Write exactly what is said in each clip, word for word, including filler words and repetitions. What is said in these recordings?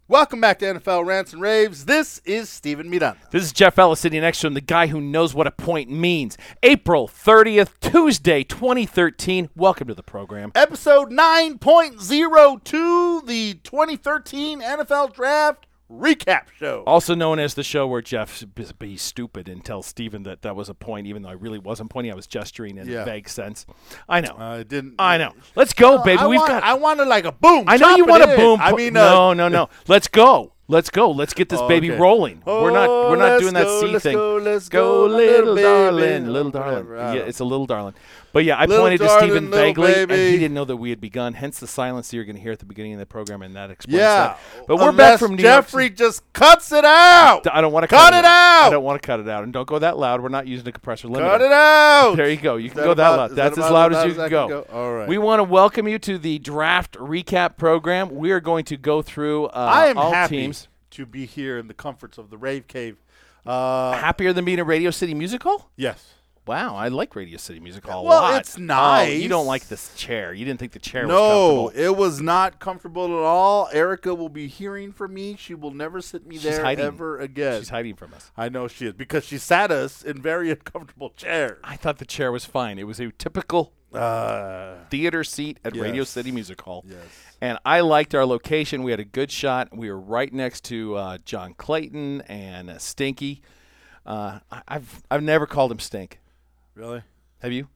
Welcome back to N F L Rants and Raves. This is Steven Miranda. This is Jeff Ellis sitting next to him, the guy who knows what a point means. April thirtieth, Tuesday, twenty thirteen. Welcome to the program. Episode nine point oh two, the twenty thirteen N F L Draft Recap Show. Also known as the show where Jeff be stupid and tells Steven that that was a point, even though I really wasn't pointing. I was gesturing in Yeah. a vague sense. I know. I uh, didn't. I know. Let's go, Uh, baby. I We've want, got. I wanted like a boom. I know chop you it want a in. boom. I po- mean, no, uh, no, no. Let's go. Let's go. Let's get this Oh, baby okay. rolling. we're not. Oh, We're not let's doing that go, C let's thing. go, let's go, go, little baby. darling, little darling. Whatever, I Yeah, don't- it's a little darling. But yeah, I Little pointed to darling, Steven little vaguely, and baby. he didn't know that we had begun. Hence the silence that you're going to hear at the beginning of the program, and that explains Yeah. that. But we're Unless back from New Jeffrey York. just cuts it out. I don't want to cut, cut it out. out. I don't want to cut it out, and don't go that loud. We're not using a compressor limiter. Cut it out. There you go. You can that go that about- loud. is That's that as about loud as as you loud can as I go. can go? All right. We want to welcome you to the draft recap program. We are going to go through uh, I am all happy teams. to be here in the comforts of the Rave Cave. Uh, Happier than being a Radio City Music Hall? yes. Wow, I like Radio City Music Hall a Well, lot. it's nice. Oh, you don't like this chair. You didn't think the chair was No, comfortable. it was not comfortable at all. Erica will be hearing from me. She will never sit me She's there hiding. ever again. She's hiding from us. I know she is because she sat us in very uncomfortable chairs. I thought the chair was fine. It was a typical Uh, theater seat at Yes. Radio City Music Hall. yes. And I liked our location. We had a good shot. We were right next to uh, John Clayton and uh, Stinky. Uh, I- I've I've never called him Stink. Really? Have you?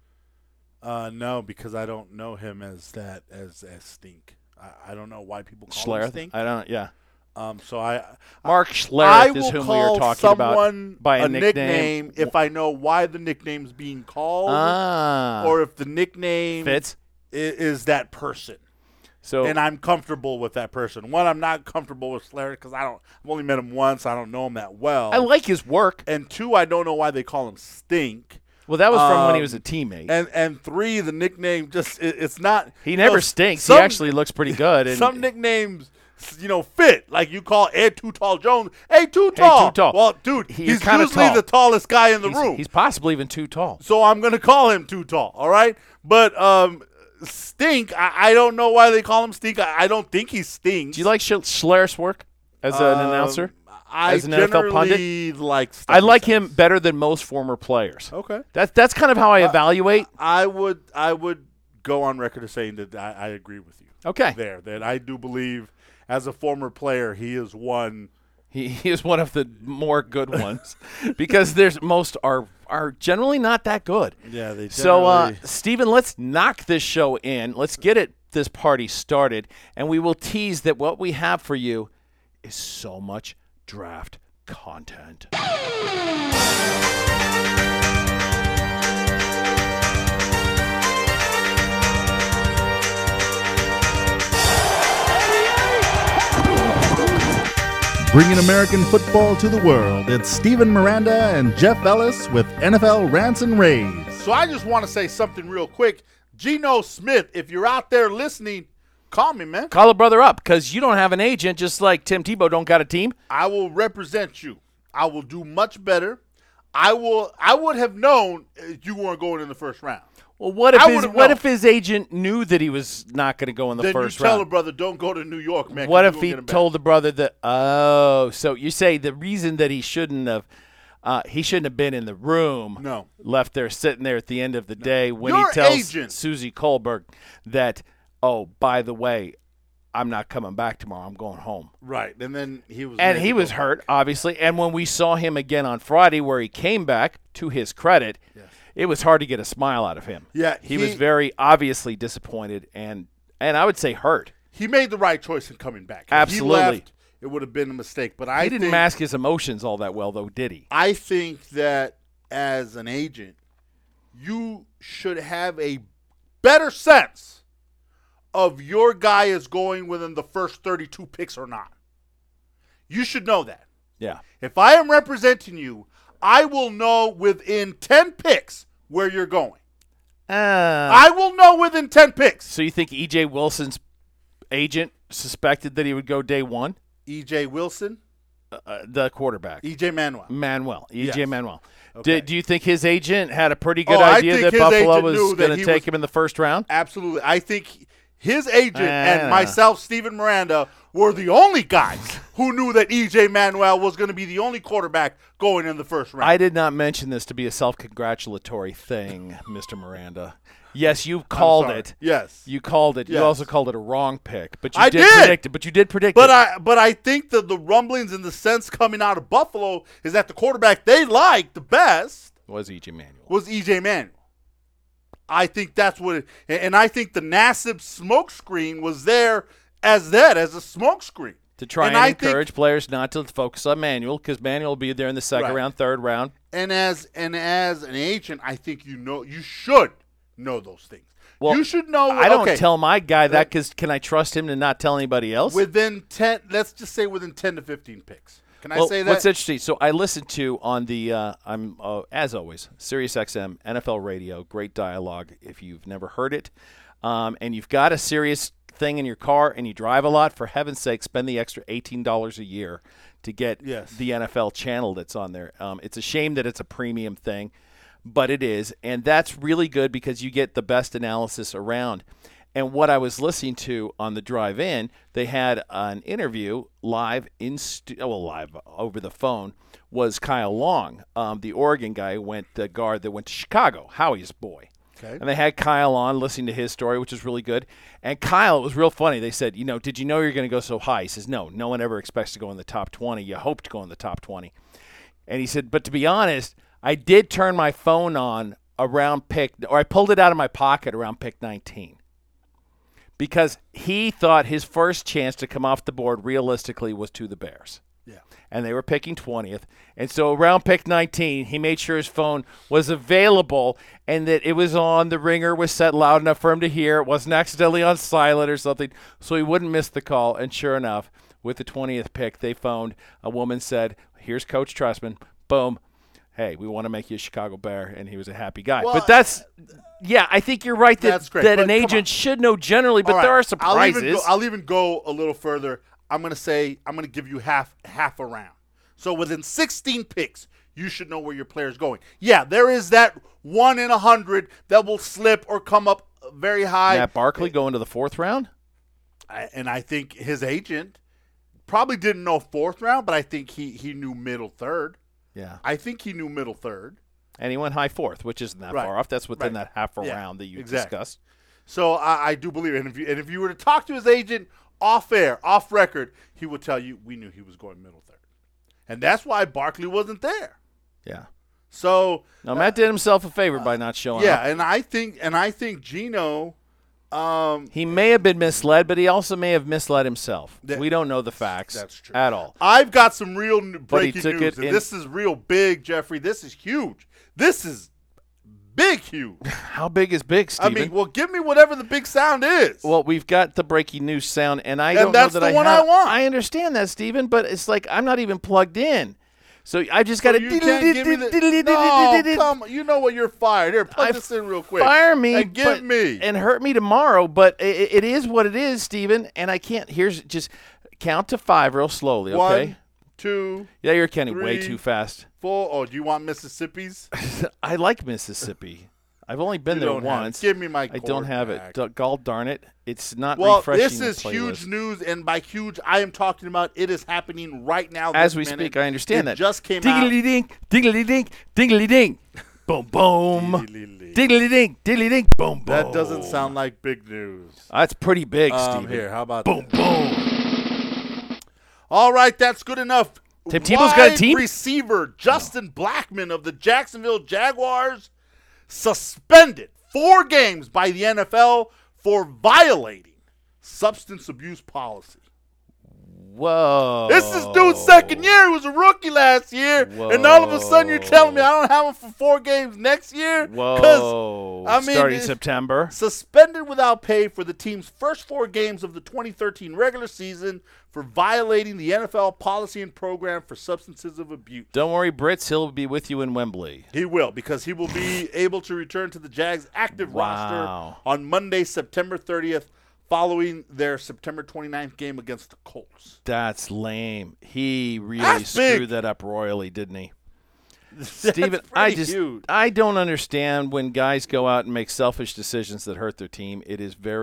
Uh, no, because I don't know him as that as as Stink. I, I don't know why people call him Schlereth? Stink. I don't. Yeah. Um, so I Mark I Schlereth will is whom we call are talking someone about by a, a nickname. nickname if I know why the nickname's being called, Ah, or if the nickname fits. i- is that person. So And I'm comfortable with that person. One, I'm not comfortable with Slayer because I don't. I've only met him once. I don't know him that well. I like his work. and two, I don't know why they call him Stink. Well, that was from when he Um, was a teammate. And and three, the nickname just it, it's not. he you never know, stinks. some- he actually looks pretty good. And some nicknames, you know, fit. Like you call Ed Too Tall Jones. Hey, Too Tall. Too Tall. Well, dude, He- he's you're kinda usually tall. the tallest guy in the he's, room. he's possibly even too tall. So I'm gonna call him Too Tall. All right, but um. Stink, I, I don't know why they call him Stink. I, I don't think he stinks. Do you like Sch- Schlereth's work as an Um, announcer? I as an N F L pundit? generally like stuff I he like says. him better than most former players. Okay. That's that's kind of how I Uh, evaluate. I would I would go on record as saying that I, I agree with you Okay, there. That I do believe, as a former player, he is one. he, he is one of the more good ones because there's most are are generally not that good. Yeah, they. So, uh, generally- Steven, let's knock this show in. Let's get it this party started, and we will tease that what we have for you is so much draft content. Bringing American football to the world, it's Steven Miranda and Jeff Ellis with N F L Rants and Raves. so I just want to say something real quick. Geno Smith, if you're out there listening, call me, man. Call a brother up because you don't have an agent, just like Tim Tebow don't got a team. I will represent you. I will do much better. I will. I would have known uh, you weren't going in the first round. Well, what if I his would've what known. if his agent knew that he was not going to go in the then first you tell round? a brother, don't go to New York, man. 'cause What you if gonna he get him back. told the brother that? Oh, so you say the reason that he shouldn't have, uh, he shouldn't have been in the room. No. left there sitting there at the end of the day when Your he tells agent- Susie Kohlberg that, oh, by the way, I'm not coming back tomorrow. I'm going home. Right, and then he was. And made he to was go hurt, back. obviously. And when we saw him again on Friday, where he came back, to his credit, Yes. it was hard to get a smile out of him. Yeah, he, he- was very obviously disappointed and and I would say hurt. He made the right choice in coming back. If Absolutely. he left, it would have been a mistake. But I He didn't think, mask his emotions all that well, though, did he? I think that as an agent, you should have a better sense of your guy is going within the first thirty-two picks or not. You should know that. Yeah. If I am representing you, I will know within ten picks where you're going. Uh, I will know within ten picks. so you think E J Wilson's agent suspected that he would go day one? E J Wilson, Uh, the quarterback. E J Manuel. Manuel. E J Yes. Manuel. Okay. Did, do you think his agent had a pretty good Oh, I idea think that his Buffalo agent was knew that going he to take was- him in the first round? Absolutely. I think his agent and Ah. myself, Steven Miranda, were the only guys who knew that E J Manuel was going to be the only quarterback going in the first round. I did not mention this to be a self-congratulatory thing, Mister Miranda. Yes, you called sorry. it. Yes. You called it. Yes. You also called it a wrong pick, but you I did, did. predict it. But you did predict But it. I but I think that the rumblings and the sense coming out of Buffalo is that the quarterback they liked the best was E J Manuel. was E J Manuel. I think that's what it, and I think the Nassib smokescreen was there as that, as a smokescreen. To try and, and I encourage think, players not to focus on Manuel, because Manuel will be there in the second Right. round, third round. And as and as an agent, I think you know you should know those things. Well, you should know. I don't okay, tell my guy that because can I trust him to not tell anybody else? within ten. Let's just say within ten to fifteen picks. Can well, I say that? what's interesting? So I listened to on the uh, I'm uh, as always Sirius X M N F L Radio. Great dialogue. If you've never heard it, um, and you've got a serious thing in your car and you drive a lot, for heaven's sake, spend the extra eighteen dollars a year to get Yes. the N F L channel that's on there. Um, it's a shame that it's a premium thing, but it is, and that's really good because you get the best analysis around. And what I was listening to on the drive in, they had an interview live in stu- oh, well, live over the phone, was Kyle Long, um, the Oregon guy who went the guard that went to Chicago, Howie's boy. Okay. And they had Kyle on listening to his story, which is really good. And Kyle, it was real funny. They said, you know, did you know you're going to go so high? He says, no, no one ever expects to go in the top twenty. You hope to go in the top twenty. And he said, but to be honest, I did turn my phone on around pick, or I pulled it out of my pocket around pick nineteen. Because he thought his first chance to come off the board realistically was to the Bears. Yeah. And they were picking twentieth. And so around pick nineteen, he made sure his phone was available and that it was on, the ringer was set loud enough for him to hear. It wasn't accidentally on silent or something, so he wouldn't miss the call. And sure enough, with the twentieth pick, they phoned. A woman said, here's Coach Trestman. Boom. Hey, we want to make you a Chicago Bear. And he was a happy guy. Well, but that's, yeah, I think you're right that, That's great, that but an come on. agent should know generally, but All right. there are I'll surprises. even, go, I'll even go a little further. I'm going to say I'm going to give you half half a round. So within sixteen picks, you should know where your player's going. Yeah, there is that one in a hundred that will slip or come up very high. Matt Barkley going to the fourth round? I, and I think his agent probably didn't know fourth round, but I think he, he knew middle third. Yeah. I think he knew middle third. And he went high fourth, which isn't that Right. far off. That's within Right. that half a Yeah, round that you exactly. discussed. So I, I do believe it. And if, you, and if you were to talk to his agent off air, off record, he would tell you we knew he was going middle third. And that's why Barkley wasn't there. Yeah. So Now, Matt did himself a favor by not showing yeah, up. and I think and I think Gino um, He may have been misled, but he also may have misled himself. That- we don't know the facts that's true. at all. I've got some real n- But he breaking took news, it and in- this is real big, Jeffrey. This is huge. This is big, huge. How big is big, I Steven? mean, well, give me whatever the big sound is. Well, we've got the breaking news sound, and I And don't that's know that the I one have. I want. I understand that, Steven, but it's like I'm not even plugged in. So I just got So to you can't give me the, no, come on. You know what? You're fired. Here, plug I- this in real quick. Fire me and give but- me. and hurt me tomorrow, but it, it is what it is, Steven, and I can't. Here's just count to five real slowly, okay? One, two, Yeah, you're counting way three. too fast. four. Oh, do you want Mississippi's? I like Mississippi. I've only been You there don't have it. once. Give me my I don't have cord it. D- God darn it! It's not Well, refreshing. this the is huge playlist. news, and by huge, I am talking about it is happening right now. As this we minute. speak, I understand it that. just came Diggly out. ding, diggly ding, diggly ding, boom boom. Diggly-ding. Diggly ding, diggly ding, boom boom. That doesn't sound like big news. That's pretty big, Um, Steven. here, how about Boom this? boom. All right, that's good enough. Tim Tebow's got a Wide team? receiver Justin Blackman of the Jacksonville Jaguars suspended four games by the N F L for violating substance abuse policy. Whoa. This is dude's second year. He was a rookie last year, and all of a sudden you're telling me I don't have him for four games next year? Whoa. I mean, Starting it- September. Suspended without pay for the team's first four games of the twenty thirteen regular season for violating the N F L policy and program for substances of abuse. Don't worry, Brits. He'll be with you in Wembley. He will, because he will be able to return to the Jags' active Wow. roster on Monday, September thirtieth, following their September twenty-ninth game against the Colts. That's lame. He really That's screwed big. that up royally, didn't he? That's Steven, I pretty just huge. I don't understand when guys go out and make selfish decisions that hurt their team. It is very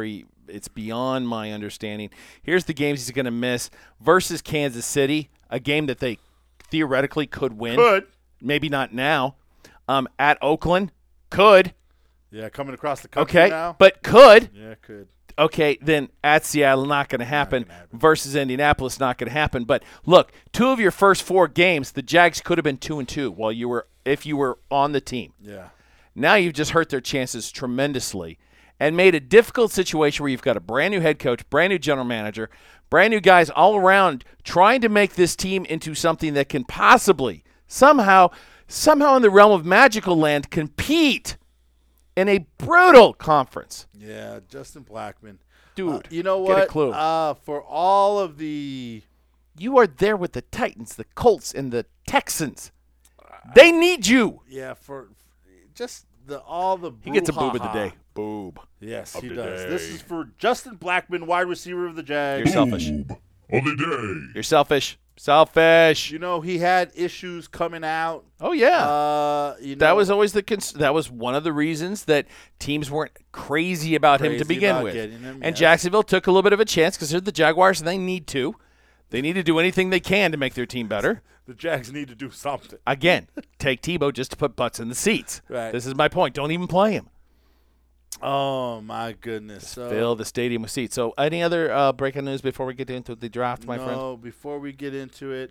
it's beyond my understanding. Here's the games he's going to miss versus Kansas City, a game that they theoretically could win. Could. Maybe not now. Um, at Oakland, could. Yeah, coming across the country Okay, now. but could. Yeah, could. Okay, then at Seattle, not going to happen. gonna happen. Versus Indianapolis, not going to happen. But look, two of your first four games, the Jags could have been two and two while you were, if you were on the team. Yeah. Now you've just hurt their chances tremendously and made a difficult situation where you've got a brand new head coach, brand new general manager, brand new guys all around trying to make this team into something that can possibly, somehow, somehow in the realm of magical land, compete in a brutal conference. Yeah, Justin Blackman. Dude, Uh, you know get a what? clue. Uh, for all of the You are there with the Titans, the Colts, and the Texans. They need you. yeah, for just the all the He gets a boob of the brouhaha. day. Boob. Yes, he the does. day. This is for Justin Blackman, wide receiver of the Jags. You're selfish. Of the day. You're selfish. Selfish. You know, he had issues coming out. Oh yeah. Uh, you know, that was always the cons- that was one of the reasons that teams weren't crazy about him to Crazy begin about with. getting him, and yes. Jacksonville took a little bit of a chance because they're the Jaguars and they need to. They need to do anything they can to make their team better. the Jags need to do something. Again, take Tebow just to put butts in the seats. Right. This is my point. Don't even play him. Oh my goodness! So, Fill the stadium with seats. So, any other uh, breaking news before we get into the draft, my no, friend? before we get into it,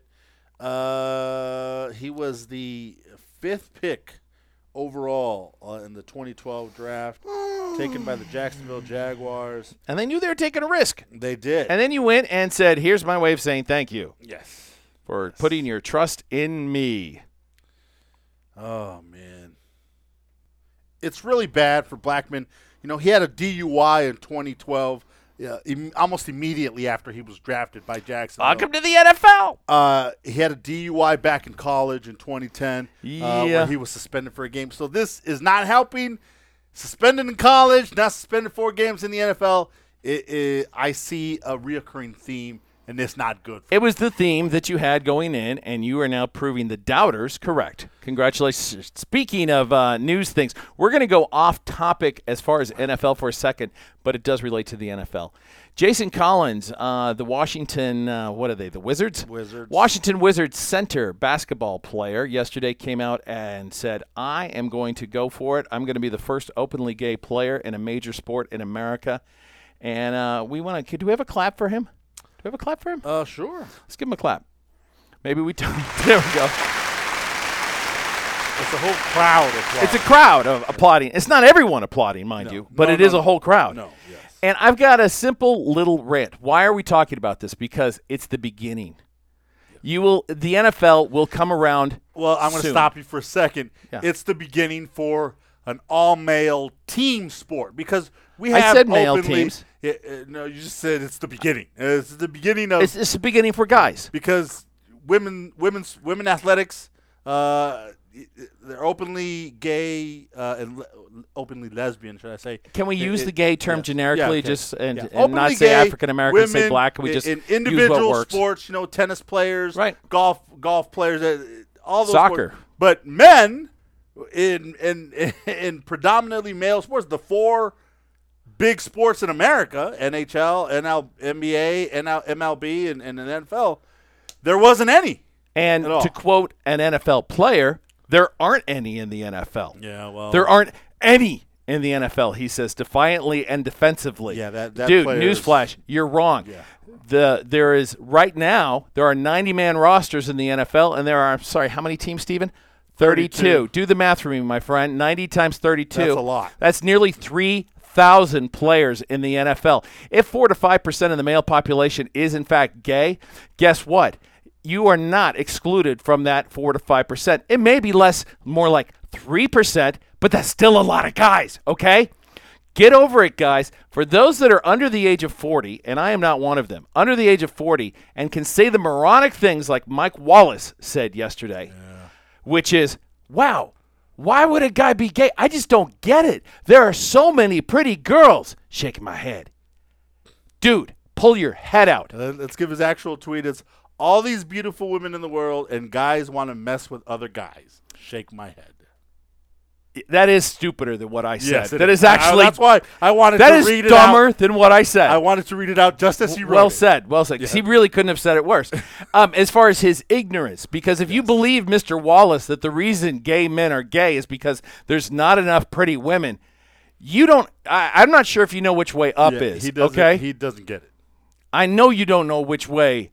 uh, he was the fifth pick overall uh, in the twenty twelve draft, taken by the Jacksonville Jaguars. And they knew they were taking a risk. They did. And then you went and said, "Here's my way of saying thank you yes. for putting your trust in me." Oh man, it's really bad for Blackman. You know, he had a D U I in twenty twelve, uh, im- almost immediately after he was drafted by Jacksonville. Welcome to the N F L. Uh, he had a D U I back in college in twenty ten, uh, Yeah. where he was suspended for a game. So this is not helping. Suspended in college, not suspended for games in the N F L. It, it, I see a reoccurring theme, and it's not good. For It was the theme that you had going in, and you are now proving the doubters correct. Congratulations. Speaking of uh, news things, we're going to go off topic as far as N F L for a second, but it does relate to the N F L. Jason Collins, uh, the Washington, uh, what are they, the Wizards? Wizards. Washington Wizards center basketball player yesterday came out and said, I am going to go for it. I'm going to be the first openly gay player in a major sport in America. And uh, we want to, do we have a clap for him? Do we have a clap for him? Uh, sure. Let's give him a clap. Maybe we don't. There we go. It's a whole crowd of It's a crowd of applauding. It's not everyone applauding, mind No. you, but No, it no, is a no. whole crowd. No, yes. And I've got a simple little rant. Why are we talking about this? Because it's the beginning. You will. The N F L will come around. Well, I'm going to soon. stop you for a second. Yeah. It's the beginning for an all-male team sport because we I have said male openly, teams. Yeah, uh, no, you just said it's the beginning. It's the beginning of It's, it's the beginning for guys. because women, women's, women athletics, uh, they're openly gay uh, and le- openly lesbian, should I say? Can we It- use it- the gay term yeah. generically, Yeah, okay. just and, Yeah. and not Openly say gay, African American, say women black? Can we in- just in use what individual works? sports? You know, tennis players, Right. Golf, golf players, uh, all those Soccer. sports. But men in in in predominantly male sports, the four big sports in America: N H L, N L, N B A, N L, M L B, and, and an N F L. There wasn't any. And At all. to quote an N F L player, there aren't any in the N F L. Yeah, well, There aren't any in the N F L, he says, defiantly and defensively. Yeah, that- that Dude, player is- newsflash, you're wrong. Yeah. The there is right now there are ninety-man rosters in the N F L, and there are I'm sorry, how many teams, Steven? thirty-two. thirty-two. Do the math for me, my friend. ninety times thirty-two. That's a lot. That's nearly three thousand players in the N F L. If four to five percent of the male population is in fact gay, guess what? You are not excluded from that four to five percent. It may be less, more like three percent, but that's still a lot of guys, okay? Get over it, guys. For those that are under the age of forty, and I am not one of them, under the age of forty, and can say the moronic things like Mike Wallace said yesterday, which is, wow, why would a guy be gay? I just don't get it. There are so many pretty girls. Shaking my head. Dude, pull your head out. Uh, Let's give his actual tweet. It's all these beautiful women in the world, and guys want to mess with other guys. Shake my head. That is stupider than what I said. Yes, it that is. is actually. I, that's why I wanted that to is read it dumber out. than what I said. I wanted to read it out just as he wrote well it. said. Well said. Because Yeah. he really couldn't have said it worse. um, as far as his ignorance, because if you believe Mister Wallace that the reason gay men are gay is because there's not enough pretty women, you don't. I, I'm not sure if you know which way up Yeah, is. He doesn't, okay. He doesn't get it. I know you don't know which way.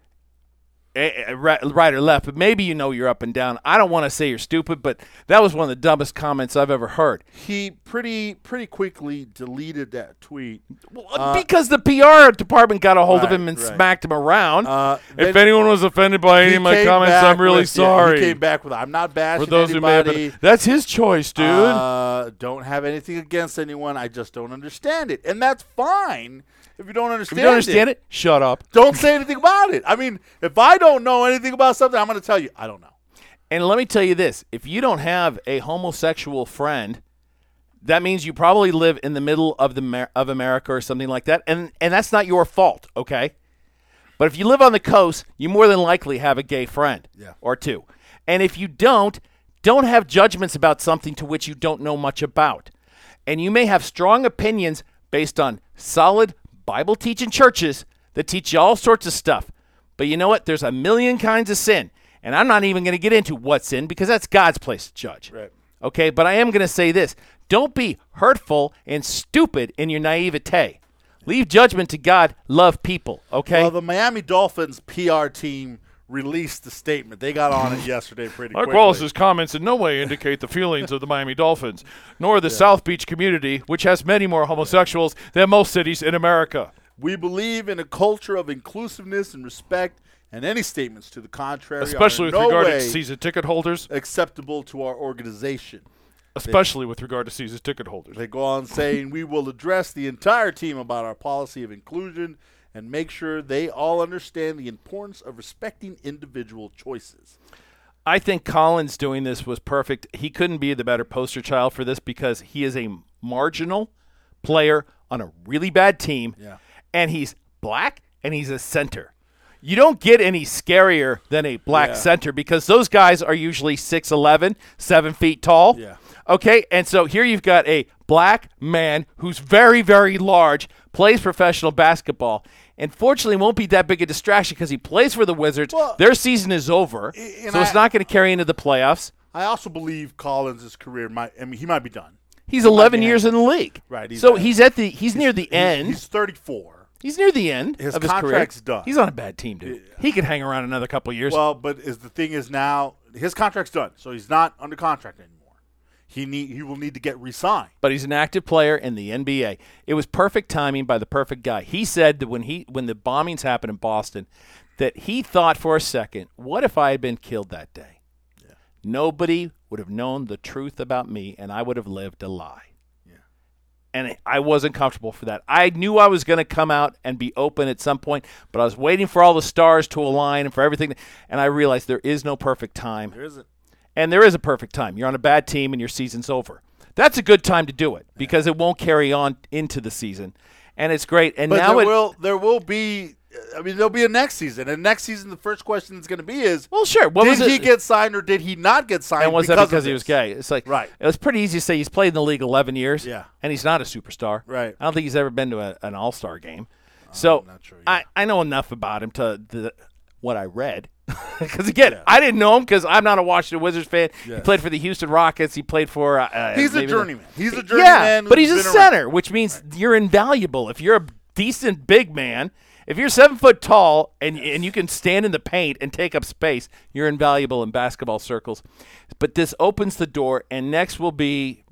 eh, Right, right or left, but maybe you know you're up and down. I don't want to say you're stupid, but that was one of the dumbest comments I've ever heard. He pretty pretty quickly deleted that tweet. Well, because the P R department got a hold of right, him and right. smacked him around. Uh, if then anyone was offended by any he of my came comments, back I'm really with- yeah, sorry. he came back with, I'm not bashing For those who may have anybody. been, that's his choice, dude. Uh, don't have anything against anyone. I just don't understand it. And that's fine if you don't if understand you don't understand it, shut up. Don't say anything about it. I mean, if I don't know anything about something, I'm going to tell you, I don't know. And let me tell you this: if you don't have a homosexual friend, that means you probably live in the middle of the Mer- of America or something like that, and and that's not your fault, okay? But if you live on the coast, you more than likely have a gay friend Yeah. or two. And if you don't, don't have judgments about something to which you don't know much about. And you may have strong opinions based on solid Bible teaching churches that teach you all sorts of stuff. But you know what? There's a million kinds of sin. And I'm not even going to get into what's sin because that's God's place to judge. Right. Okay, but I am going to say this. Don't be hurtful and stupid in your naivete. Leave judgment to God. Love people, okay? Well, the Miami Dolphins P R team released the statement. They got on it yesterday pretty Mike quickly. Wallace's comments in no way indicate the feelings of the Miami Dolphins, nor the South Beach community, which has many more homosexuals than most cities in America. We believe in a culture of inclusiveness and respect, and any statements to the contrary Especially are with in no regard way to season ticket holders. acceptable to our organization. Especially with regard to season ticket holders. They go on saying, we will address the entire team about our policy of inclusion and make sure they all understand the importance of respecting individual choices. I think Collins doing this was perfect. He couldn't be the better poster child for this because he is a marginal player on a really bad team, Yeah. and he's black, and he's a center. You don't get any scarier than a black Yeah. center because those guys are usually six eleven, seven feet tall. Yeah. Okay, and so here you've got a black man who's very, very large, plays professional basketball, and fortunately won't be that big a distraction because he plays for the Wizards. Well, Their season is over, and so it's I- not going to carry into the playoffs. I also believe Collins' career might, I mean, he might be done. He's He might eleven be years in hanging. the league. Right, he's so at- he's at the he's, near the He's- end. He's thirty-four. He's near the end His of his contract's career. done. He's on a bad team, dude. He could hang around another couple years. Well, but is the thing is now his contract's done, so he's not under contract anymore. He need he will need to get re-signed. but he's an active player in the N B A. It was perfect timing by the perfect guy. He said that when he when the bombings happened in Boston, that he thought for a second, what if I had been killed that day? Yeah. Nobody would have known the truth about me, and I would have lived a lie. Yeah. And I wasn't comfortable for that. I knew I was going to come out and be open at some point, but I was waiting for all the stars to align and for everything. And I realized there is no perfect time. There isn't. And there is a perfect time. You're on a bad team and your season's over. That's a good time to do it because it won't carry on into the season. And it's great. And But now there it will there will be. I mean, there'll be a next season, and next season the first question that's going to be is, well, sure. What did was he it? get signed or did he not get signed? And was because that of because he was this? gay? It's like Right. It was pretty easy to say he's played in the league eleven years. Yeah. And he's not a superstar. Right. I don't think he's ever been to a, an All-Star game. So not sure, I, yeah. I know enough about him to the, what I read. Because again, I didn't know him because I'm not a Washington Wizards fan. He Yes. played for the Houston Rockets. He played for. Uh, He's a maybe the- journeyman. He's a journeyman. Yeah, but he's a who's been center, around. which means you're invaluable. If you're a decent big man, if you're seven foot tall and and you can stand in the paint and take up space, you're invaluable in basketball circles. But this opens the door, and next will be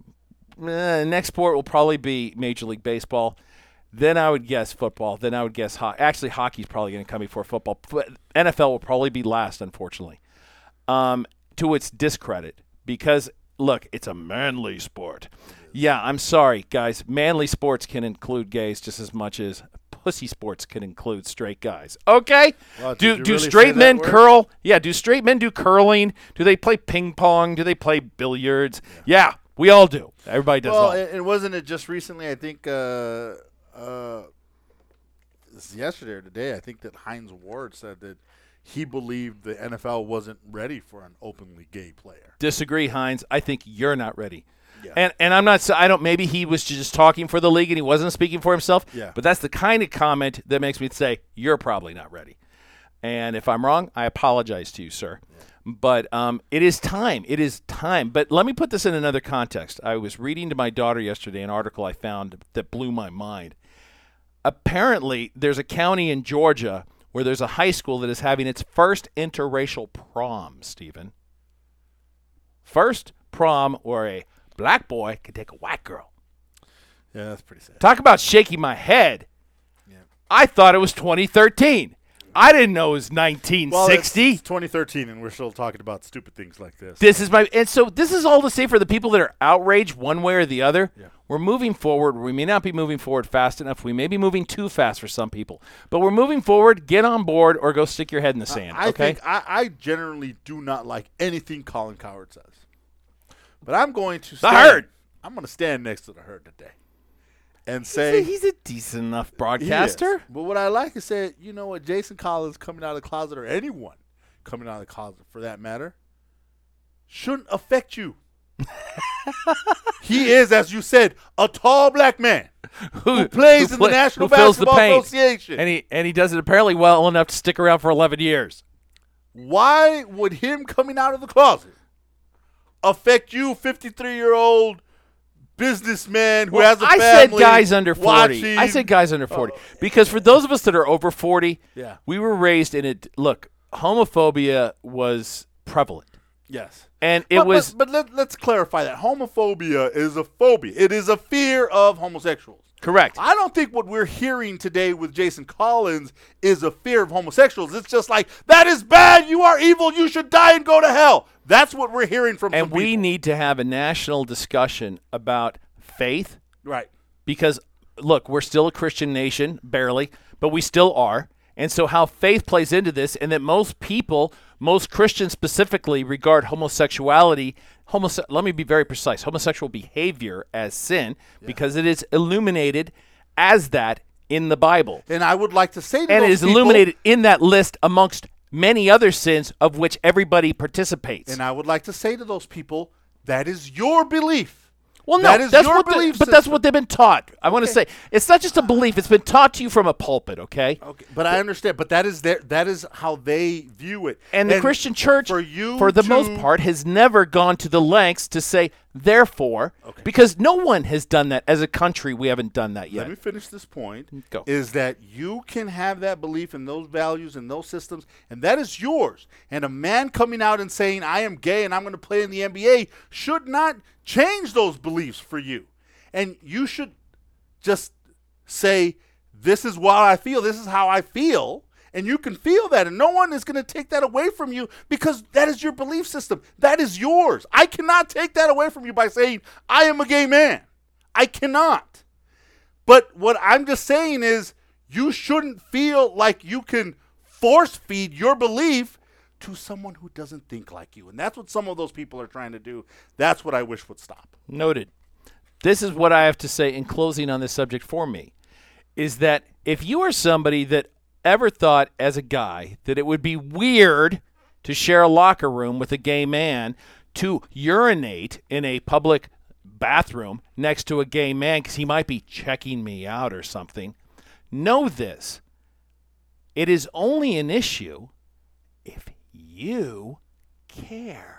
uh, next sport will probably be Major League Baseball. Then I would guess football. Then I would guess hockey. Actually, hockey's probably going to come before football. F- N F L will probably be last, unfortunately, um, to its discredit. Because, look, it's a manly sport. Yeah, I'm sorry, guys. Manly sports can include gays just as much as pussy sports can include straight guys. Okay? Wow, did do you do really say straight that men word? curl? Yeah, do straight men do curling? Do they play ping pong? Do they play billiards? Yeah, we all do. Everybody does Well, all. and, and wasn't it just recently? I think uh, uh, this is yesterday or today. I think that Heinz Ward said that he believed the N F L wasn't ready for an openly gay player. Disagree, Hines. I think you're not ready. Yeah. And and I'm not. I don't. Maybe he was just talking for the league and he wasn't speaking for himself. Yeah. But that's the kind of comment that makes me say you're probably not ready. And if I'm wrong, I apologize to you, sir. Yeah. But um, it is time. It is time. But let me put this in another context. I was reading to my daughter yesterday an article I found that blew my mind. Apparently, there's a county in Georgia where there's a high school that is having its first interracial prom, Stephen. First prom where a black boy can take a white girl. Yeah, that's pretty sad. Talk about shaking my head. Yeah. I thought it was twenty thirteen. I didn't know it was nineteen sixty. Well, it's twenty thirteen, and we're still talking about stupid things like this. This is my, and so this is all to say for the people that are outraged one way or the other. Yeah. We're moving forward. We may not be moving forward fast enough. We may be moving too fast for some people, but we're moving forward. Get on board, or go stick your head in the sand. I, I okay. think I, I generally do not like anything Colin Cowherd says, but I'm going to stand, The Herd. I'm going to stand next to the Herd today, and He's say a, he's a decent enough he is. broadcaster. But what I like is say, you know what, Jason Collins coming out of the closet, or anyone coming out of the closet for that matter, shouldn't affect you. He is, as you said, a tall black man who plays who in play- the National who fills the Basketball paint. Association. And he and he does it apparently well enough to stick around for eleven years. Why would him coming out of the closet affect you, fifty-three-year-old businessman who Well, has a I family? said guys under forty. watching- I said guys under forty because for those of us that are over forty, Yeah. we were raised in it. Look, homophobia was prevalent, Yes. and it but, was But, but let, let's clarify that. Homophobia is a phobia. It is a fear of homosexuals. correct. I don't think what we're hearing today with Jason Collins is a fear of homosexuals. It's just like, that is bad. You are evil. You should die and go to hell. That's what we're hearing from And some we people. need to have a national discussion about faith Right. because, look, we're still a Christian nation, barely, but we still are. And so how faith plays into this, and that most people, most Christians specifically, regard homosexuality, homose- let me be very precise, homosexual behavior as sin because it is illuminated as that in the Bible. And I would like to say to And those it is people, illuminated in that list amongst many other sins of which everybody participates. And I would like to say to those people, that is your belief. Well, no, that is that's your what the- belief but that's system. what they've been taught. I want to say it's not just a belief; it's been taught to you from a pulpit. Okay, Okay, but I understand. But that is their, that is how they view it. and the Christian church, for you, for the to- most part, has never gone to the lengths to say, therefore, Okay. because no one has done that as a country. We haven't done that yet. Let me finish this point. Go. Is that you can have that belief in those values and those systems, and that is yours. And a man coming out and saying, I am gay and I'm going to play in the N B A should not change those beliefs for you. And you should just say, this is what I feel, this is how I feel, and you can feel that, and no one is going to take that away from you because that is your belief system. That is yours. I cannot take that away from you by saying, I am a gay man. I cannot. But what I'm just saying is, you shouldn't feel like you can force feed your belief to someone who doesn't think like you. And that's what some of those people are trying to do. That's what I wish would stop. Noted. This is what I have to say in closing on this subject for me, is that if you are somebody that ever thought as a guy that it would be weird to share a locker room with a gay man, to urinate in a public bathroom next to a gay man because he might be checking me out or something, know this. It is only an issue if you care.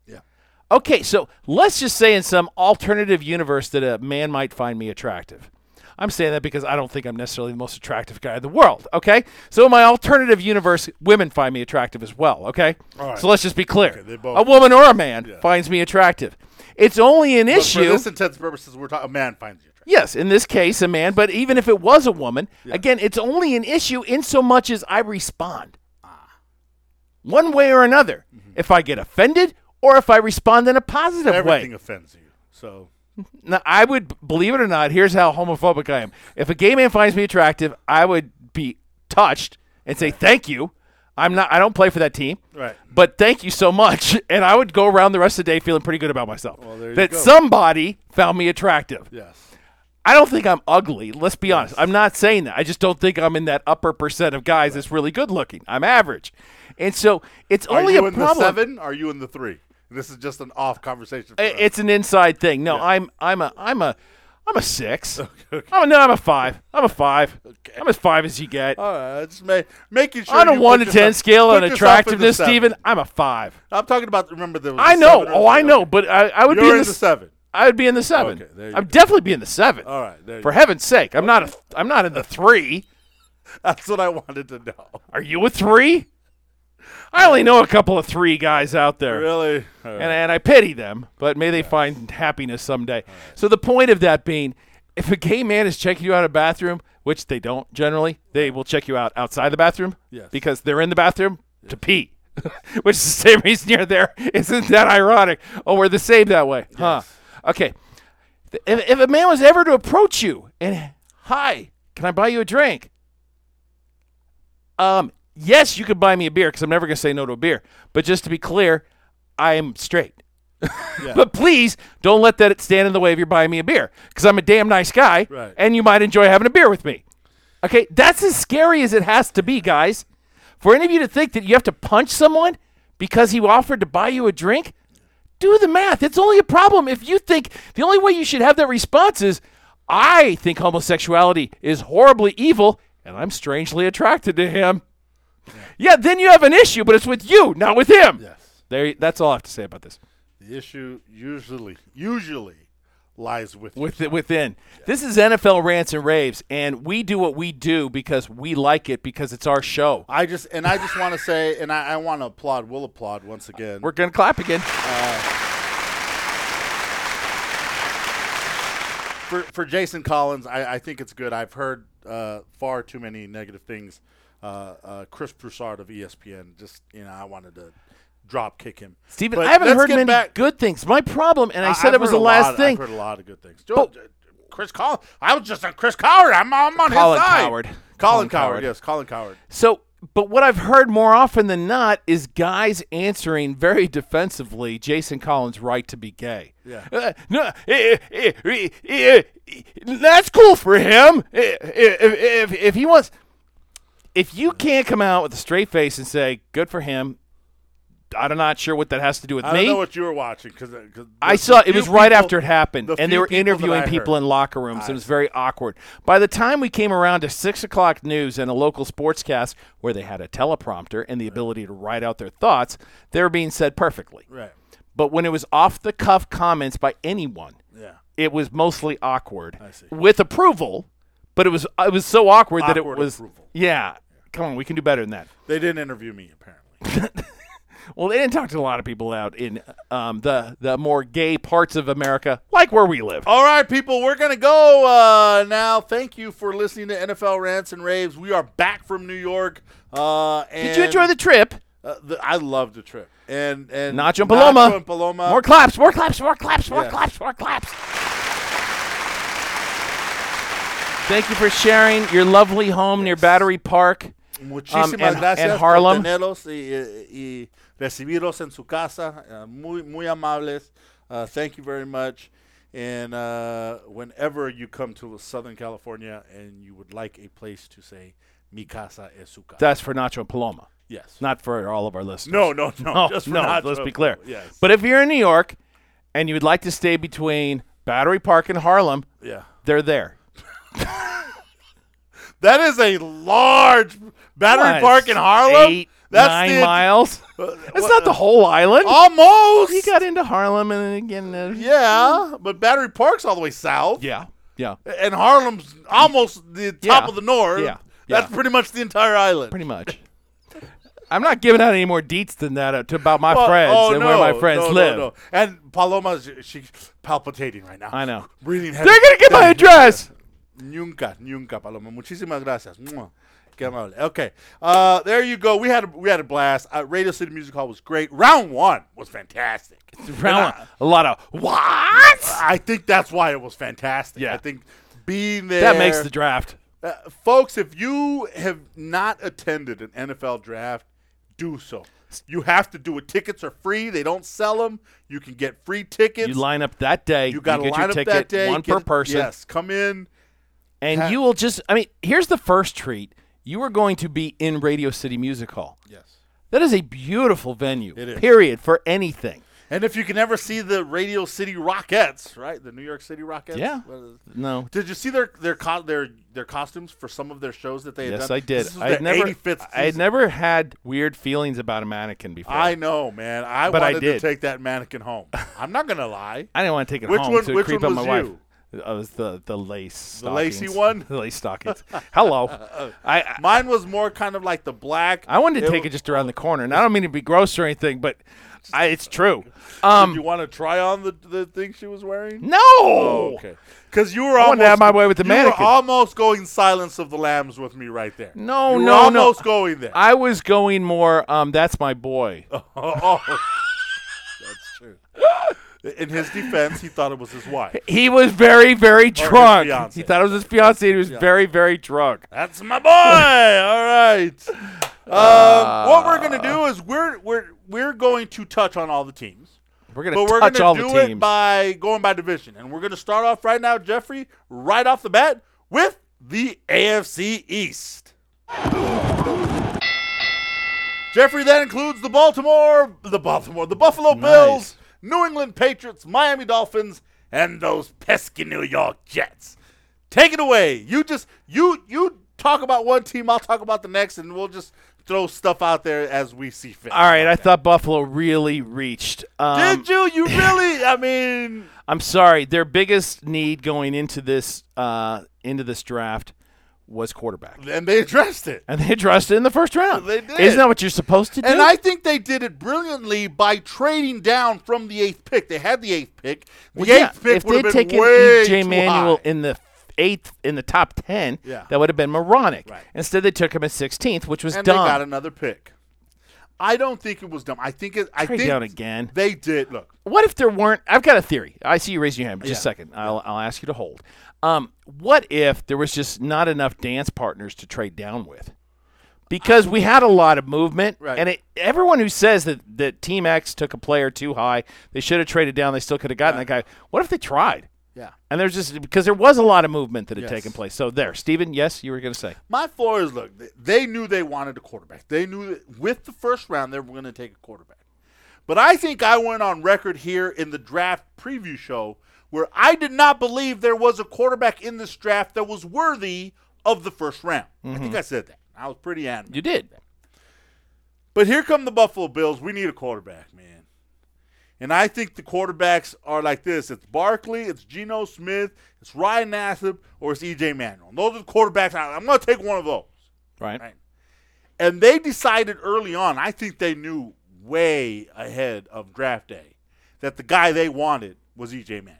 Okay, so let's just say in some alternative universe that a man might find me attractive. I'm saying that because I don't think I'm necessarily the most attractive guy in the world, okay? So in my alternative universe, women find me attractive as well, okay? All right. So let's just be clear. Okay, they both- a woman or a man Yeah. finds me attractive. It's only an But issue. for this intents purposes, we're talking, a man finds you attractive. Yes, in this case, a man, but even if it was a woman, again, it's only an issue in so much as I respond. One way or another. Mm-hmm. If I get offended or if I respond in a positive Everything way. offends you. So Now, I would, believe it or not, here's how homophobic I am. If a gay man finds me attractive, I would be touched and say, thank you. I'm not, I don't play for that team. Right. But thank you so much. And I would go around the rest of the day feeling pretty good about myself. Well, there you that go. somebody found me attractive. yes. I don't think I'm ugly. Let's be honest. I'm not saying that. I just don't think I'm in that upper percent of guys that's really good looking. I'm average. And so it's Are only you a in problem. the seven? Are you in the three? This is just an off conversation. For I- us. It's an inside thing. No, Yeah. I'm I'm a I'm a I'm a six. I'm a, no, I'm a five. I'm a five. I'm as five as you get. All right, just ma- making sure. On a you one put to ten yourself- scale put on yourself in the attractiveness, seven. Steven, I'm a five. I'm talking about. Remember, there was I a know. seven Oh, or I three. know. Okay. But I, I would You're be in in the the seven. I would be in the seven. Okay, there you I'd go. definitely be in the seven. All right, there you For go. heaven's sake, I'm not a. I'm not in the three. That's what I wanted to know. Are you a three? I only know a couple of three guys out there. Really? All And, right. and I pity them, but may they find happiness someday. So the point of that being, if a gay man is checking you out of a bathroom, which they don't generally, they will check you out outside the bathroom Yes. because they're in the bathroom to pee, which is the same reason you're there. Isn't that ironic? Oh, we're the same that way. Huh. Okay. If, if a man was ever to approach you and, hi, can I buy you a drink? Um, yes, you could buy me a beer because I'm never going to say no to a beer. But just to be clear, I'm straight. But please don't let that stand in the way of you buying me a beer because I'm a damn nice guy Right. and you might enjoy having a beer with me. Okay, that's as scary as it has to be, guys. For any of you to think that you have to punch someone because he offered to buy you a drink, do the math. It's only a problem if you think the only way you should have that response is, I think homosexuality is horribly evil and I'm strangely attracted to him. Yeah, yeah then you have an issue, but it's with you, not with him. Yes. There, that's all I have to say about this. The issue usually, usually lies with you. With, within. Yeah. This is N F L Rants and Raves, and we do what we do because we like it, because it's our show. I just and I just want to say, and I, I want to applaud. We'll applaud once again. We're going to clap again. Uh, for for Jason Collins, I, I think it's good. I've heard uh, far too many negative things. Uh, uh, Chris Broussard of E S P N, just you know, I wanted to drop kick him. Steven, But I haven't let's heard get many back- good things. My problem, and I, I- said I've it was heard the a last lot- thing. I've heard a lot of good things. But- Chris Collins, I was just on Chris Coward. I'm, I'm on Colin his side. Coward. Colin, Colin Coward. Coward. Yes, Colin Coward. So, but what I've heard more often than not is guys answering very defensively Jason Collins' right to be gay. Yeah. Uh, no, eh, eh, eh, eh, eh, that's cool for him. Eh, eh, If, if, if he wants, if you can't come out with a straight face and say, good for him, I'm not sure what that has to do with I me. don't know what you were watching because I saw it was right after it happened, the and they few were people that interviewing I people heard. in locker rooms. I and it was see. very awkward. By the time we came around to six o'clock news and a local sportscast where they had a teleprompter and the ability to write out their thoughts, they were being said perfectly. Right. But when it was off the cuff comments by anyone, Yeah. it was mostly awkward I see. with approval. But it was it was so awkward, that it Awkward was approval. yeah. Come on, we can do better than that. They didn't interview me apparently. Well, they didn't talk to a lot of people out in um, the the more gay parts of America, like where we live. All right, people, we're going to go uh, now. Thank you for listening to N F L Rants and Raves. We are back from New York. Uh, and Did you enjoy the trip? Uh, the I loved the trip. And and Nacho and Paloma. Nacho and Paloma. More claps, more claps, more claps, more Yes. claps, more claps. Thank you for sharing your lovely home near Battery Park. Muchísimas Um, and- gracias and Harlem. por tenerlos y, y, y recibirlos en su casa. Uh, muy, muy amables. Uh, thank you very much. And uh, whenever you come to Southern California and you would like a place to say, mi casa es su casa. That's for Nacho and Paloma, Yes. not for all of our listeners. No, no, no. No, just for no, Nacho let's and be clear. Paloma. Yes. But if you're in New York and you would like to stay between Battery Park and Harlem, yeah. they're there. That is a large Battery What? Park in Harlem. Eight, That's nine the, miles. Uh, That's what- not the whole island. Almost. You got into Harlem and then again. Uh, Yeah, but Battery Park's all the way south. yeah, yeah, And Harlem's almost the top Yeah. of the north. Yeah. That's Yeah. pretty much the entire island. pretty much. I'm not giving out any more deets than that uh, to about my Well, friends oh, and no, where my friends no, no, live. no. And Paloma's she's palpitating right now. I know. Breathing heavy. They're gonna get my address. Nunca, nunca, Paloma. Muchísimas gracias. Mua. Qué amable. Okay, uh, there you go. We had a, we had a blast. Uh, Radio City Music Hall was great. Round one was fantastic. Round And a lot of what? I, I think that's why it was fantastic. Yeah. I think being there That makes the draft. Uh, folks, if you have not attended an N F L draft, do so. You have to do it. Tickets are free. They don't sell them. You can get free tickets. You line up that day. You got to get line your up ticket, that day. one get, per person. Yes, come in. And Ha- you will just, I mean, here's the first treat. You are going to be in Radio City Music Hall. Yes. That is a beautiful venue, It is. period, for anything. And if you can ever see the Radio City Rockettes, right? The New York City Rockettes? Yeah. What is- No. Did you see their their co- their their costumes for some of their shows that they had Yes, done? I did. This was I their had never, eighty-fifth I had season. never had weird feelings about a mannequin before. I know, man. I But I wanted to did. take that mannequin home. I'm not gonna lie. I didn't want to take it Which home one- to which creep one on my was wife. you? It was the the lace The lacy stockings. one? The lace stockings. Hello. I, I Mine was more kind of like the black. I wanted to take wa- it just around the corner, and I don't mean to be gross or anything, but I, it's true. Um, Did you want to try on the the thing she was wearing? no. Oh, okay. Because you were I almost wanted to have my way with the you mannequin. were almost going Silence of the Lambs with me right there. No, you were no, no. almost going there. I was going more. Um, that's my boy. oh, that's true. In his defense, he thought it was his wife. He was very, very drunk. fiance. He thought it was his fiance. And he was very, very drunk. That's my boy. All right. Um, what we're gonna do is we're we're we're going to touch on all the teams, We're gonna but we're touch gonna all do the teams. it by going by division, and we're gonna start off right now, Jeffrey, right off the bat with the A F C East. Jeffrey, that includes the Baltimore, the Baltimore, the Buffalo Nice. Bills, New England Patriots, Miami Dolphins, and those pesky New York Jets. Take it away. You just you you talk about one team, I'll talk about the next, and we'll just throw stuff out there as we see fit. All right, I thought Buffalo really reached. Um, Did you? You really? I mean, I'm sorry. Their biggest need going into this uh, into this draft was quarterback, and they addressed it. and they addressed it in the first round. They did. Isn't that what you're supposed to do? And I think they did it brilliantly by trading down from the eighth pick. They had the eighth pick. The Well, yeah, eighth pick if would they'd have been taken way E J too Manuel high. in the eighth in the top ten, Yeah. that would have been moronic. Right. Instead, they took him at sixteenth, which was and dumb. they got another pick. I don't think it was dumb. I think it. I Trade think down again. They did. Look, What if there weren't? I've got a theory. I see you raising your hand. Just Yeah. a second. I'll, I'll ask you to hold. Um, what if there was just not enough dance partners to trade down with? Because we had a lot of movement, Right. and it, everyone who says that, that Team X took a player too high, they should have traded down, they still could have gotten Right. that guy. What if they tried? yeah. And there's just because there was a lot of movement that had Yes. taken place. So there, Steven, yes, you were going to say. My floor is look. they- They knew they wanted a quarterback. They knew that with the first round they were going to take a quarterback. But I think I went on record here in the draft preview show where I did not believe there was a quarterback in this draft that was worthy of the first round. I think I said that. I was pretty adamant. You did. But here come the Buffalo Bills. We need a quarterback, man. And I think the quarterbacks are like this. It's Barkley, it's Geno Smith, it's Ryan Nassib, or it's E J Manuel. And those are the quarterbacks. I- I'm going to take one of those. Right. Right. And they decided early on, I think they knew way ahead of draft day, that the guy they wanted was E J Manuel.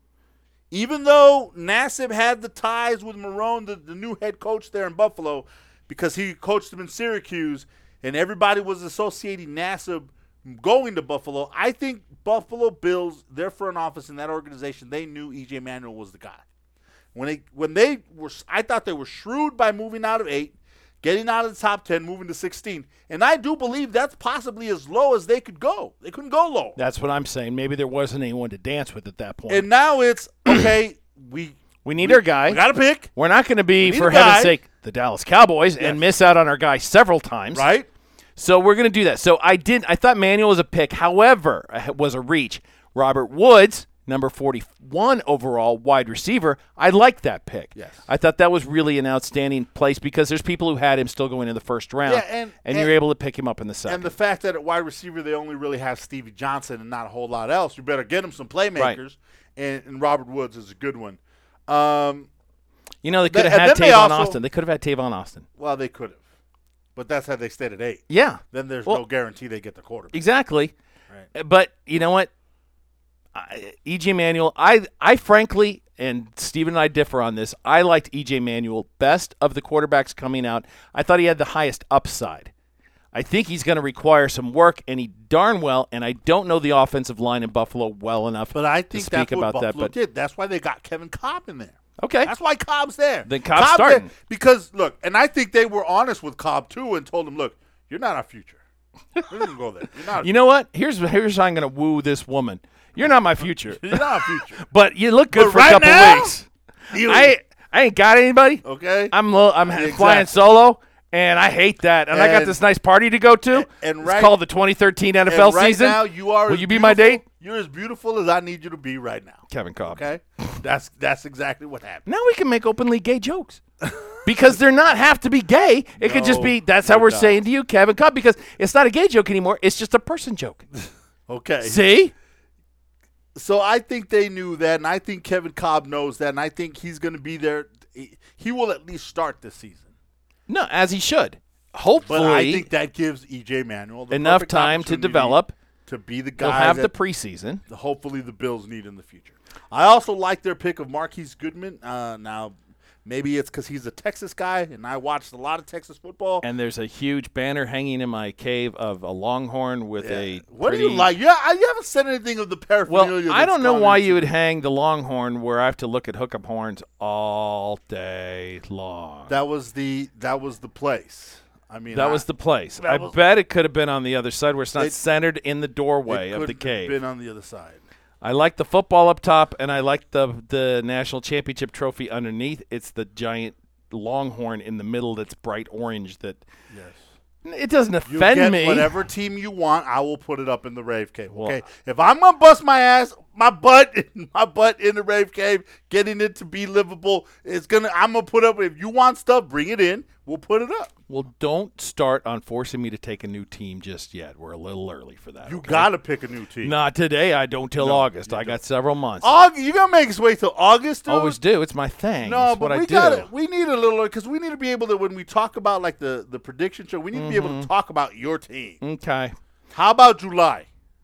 Even though Nassib had the ties with Marone, the, the new head coach there in Buffalo, because he coached him in Syracuse, and everybody was associating Nassib going to Buffalo, I think Buffalo Bills, their front office in that organization, they knew E J Manuel was the guy. When they when they were, I thought they were shrewd by moving out of eight, getting out of the top ten, moving to sixteen, and I do believe that's possibly as low as they could go. They couldn't go lower. That's what I'm saying. Maybe there wasn't anyone to dance with at that point. And now it's okay. we we need we, our guy. We got to pick, We're not going to be, We need for a guy. heaven's sake, the Dallas Cowboys Yes. and miss out on our guy several times. right? So we're going to do that. So I did. I thought Manuel was a pick. However, it was a reach. Robert Woods, number forty-one overall wide receiver. I liked that pick. Yes. I thought that was really an outstanding place because there's people who had him still going in the first round. Yeah, and- and- you're able to pick him up in the second. And the fact that at wide receiver they only really have Stevie Johnson and not a whole lot else, you better get him some playmakers. And, and Robert Woods is a good one. Um, you know, they Th- could have and had then they Tavon also- Austin. They could have had Tavon Austin. well, they could have, but that's how they stayed at eight. Yeah. Then there's Well- no guarantee they get the quarterback. Exactly. Right. But you know what? I, E J Manuel, I, I frankly, and Steven and I differ on this, I liked E J Manuel best of the quarterbacks coming out. I thought he had the highest upside. I think he's going to require some work, and he darn well, and I don't know the offensive line in Buffalo well enough But I to think speak that's what about Buffalo that. But did. That's why they got Kevin Cobb in there. okay, That's why Cobb's there. Then Cobb's starting. there because look, and I think they were honest with Cobb too and told him, look, you're not our future. We didn't go there. You're not. You know what? Here's here's how I'm going to woo this woman. You're not my future. You're not a future. But you look good But for right a couple now, weeks. You, I I ain't got anybody. okay. I'm lo- I'm Exactly. flying solo, and I hate that. And, I got And- this nice party to go to. and- and it's right- called the twenty thirteen N F L and right season. now, you are. Will as you be my beautiful- date? You're as beautiful as I need you to be right now. Kevin Cobb. Okay. That's that's exactly what happened. Now we can make openly gay jokes. Because they're not have to be gay. It could just No, be, that's no how we're doubt. saying to you, Kevin Cobb, because it's not a gay joke anymore. It's just a person joke. Okay. See? So I think they knew that, and I think Kevin Cobb knows that, and I think he's going to be there. He, he will at least start this season. No, as he should. Hopefully, But I think that gives E J Manuel the enough perfect time to opportunity develop. to be the They'll guy have the that preseason. hopefully the Bills need in the future. I also like their pick of Marquise Goodman. Uh, now, maybe it's because he's a Texas guy, and I watched a lot of Texas football. And there's a huge banner hanging in my cave of a longhorn with a What pretty, do you like? Yeah, I- you haven't said anything of the paraphernalia. Well, I that's don't know gone why into- you would hang the longhorn where I have to look at hookup horns all day long. That was the that was the place. I mean, That I- was the place. that I was- bet it could have been on the other side where it's not It- centered in the doorway it of the could have cave. Been on the other side. I like the football up top, and I like the the national championship trophy underneath. It's the giant longhorn in the middle that's bright orange. That Yes. it doesn't You offend get me. whatever team you want. I will put it up in the rave cave. Well, Okay. If I'm gonna bust my ass, my butt, my butt in the rave cave, getting it to be livable, it's gonna. I'm gonna put up. If you want stuff, bring it in. We'll put it up. Well, don't start on forcing me to take a new team just yet. We're a little early for that. You okay? gotta pick a new team. Not today. I don't till No, August. you I don't. got several months. August, you gonna make us wait till August, dude? Always do. It's my thing. No, it's but what we I do. got We need a little because we need to be able to when we talk about like the the prediction show. We need to be able Mm-hmm. to talk about your team. Okay. How about July?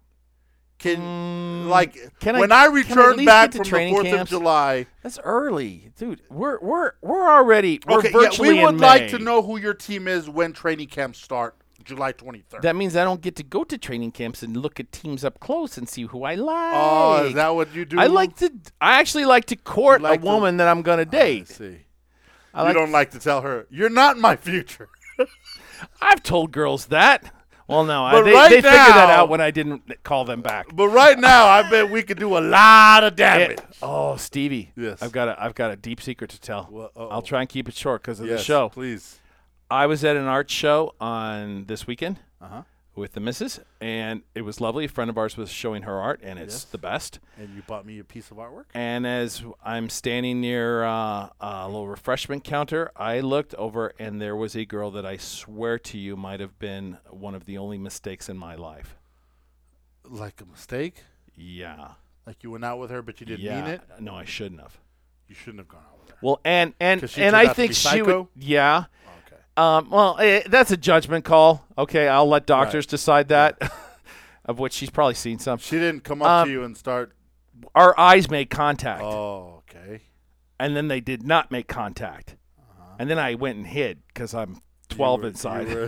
Can like Mm, can I- when I can I at return least back get to from the training Fourth of camps? July? That's early, dude. We're we're we're already we're Okay, yeah, virtually we would in like May. to know who your team is when training camps start, July twenty-third. That means I don't get to go to training camps and look at teams up close and see who I like. Oh, is that what you do? I like to. I actually like to court You like a to- woman that I'm gonna I date. see. I You like. don't like to tell her you're not my future. I've told girls that. Well, no, I, But they, right they figured that now- out when I didn't call them back. But right now, I bet we could do a lot of damage. Eh, oh, Stevie. Yes. I've got a I've got a deep secret to tell. Well, uh-oh. I'll try and keep it short because of Yes, the show. please. I was at an art show on this weekend Uh-huh. with the missus, and it was lovely. A friend of ours was showing her art, and it's Yes. the best. And you bought me a piece of artwork? And as I'm standing near uh, a little refreshment counter, I looked over, and there was a girl that I swear to you might have been one of the only mistakes in my life. Like a mistake? Yeah. Like you went out with her, but you didn't yeah. mean it? No, I shouldn't have. You shouldn't have gone out with her. Well, and and 'Cause she and turned I out to think be she psycho? would. Yeah. Okay. Um, well, eh, that's a judgment call. Okay, I'll let doctors decide that. Of which she's probably seen some. She didn't come up Um, to you and start. Our eyes made contact, Oh, okay. and then they did not make contact, and then I went and hid because I'm twelve You were- inside. you were-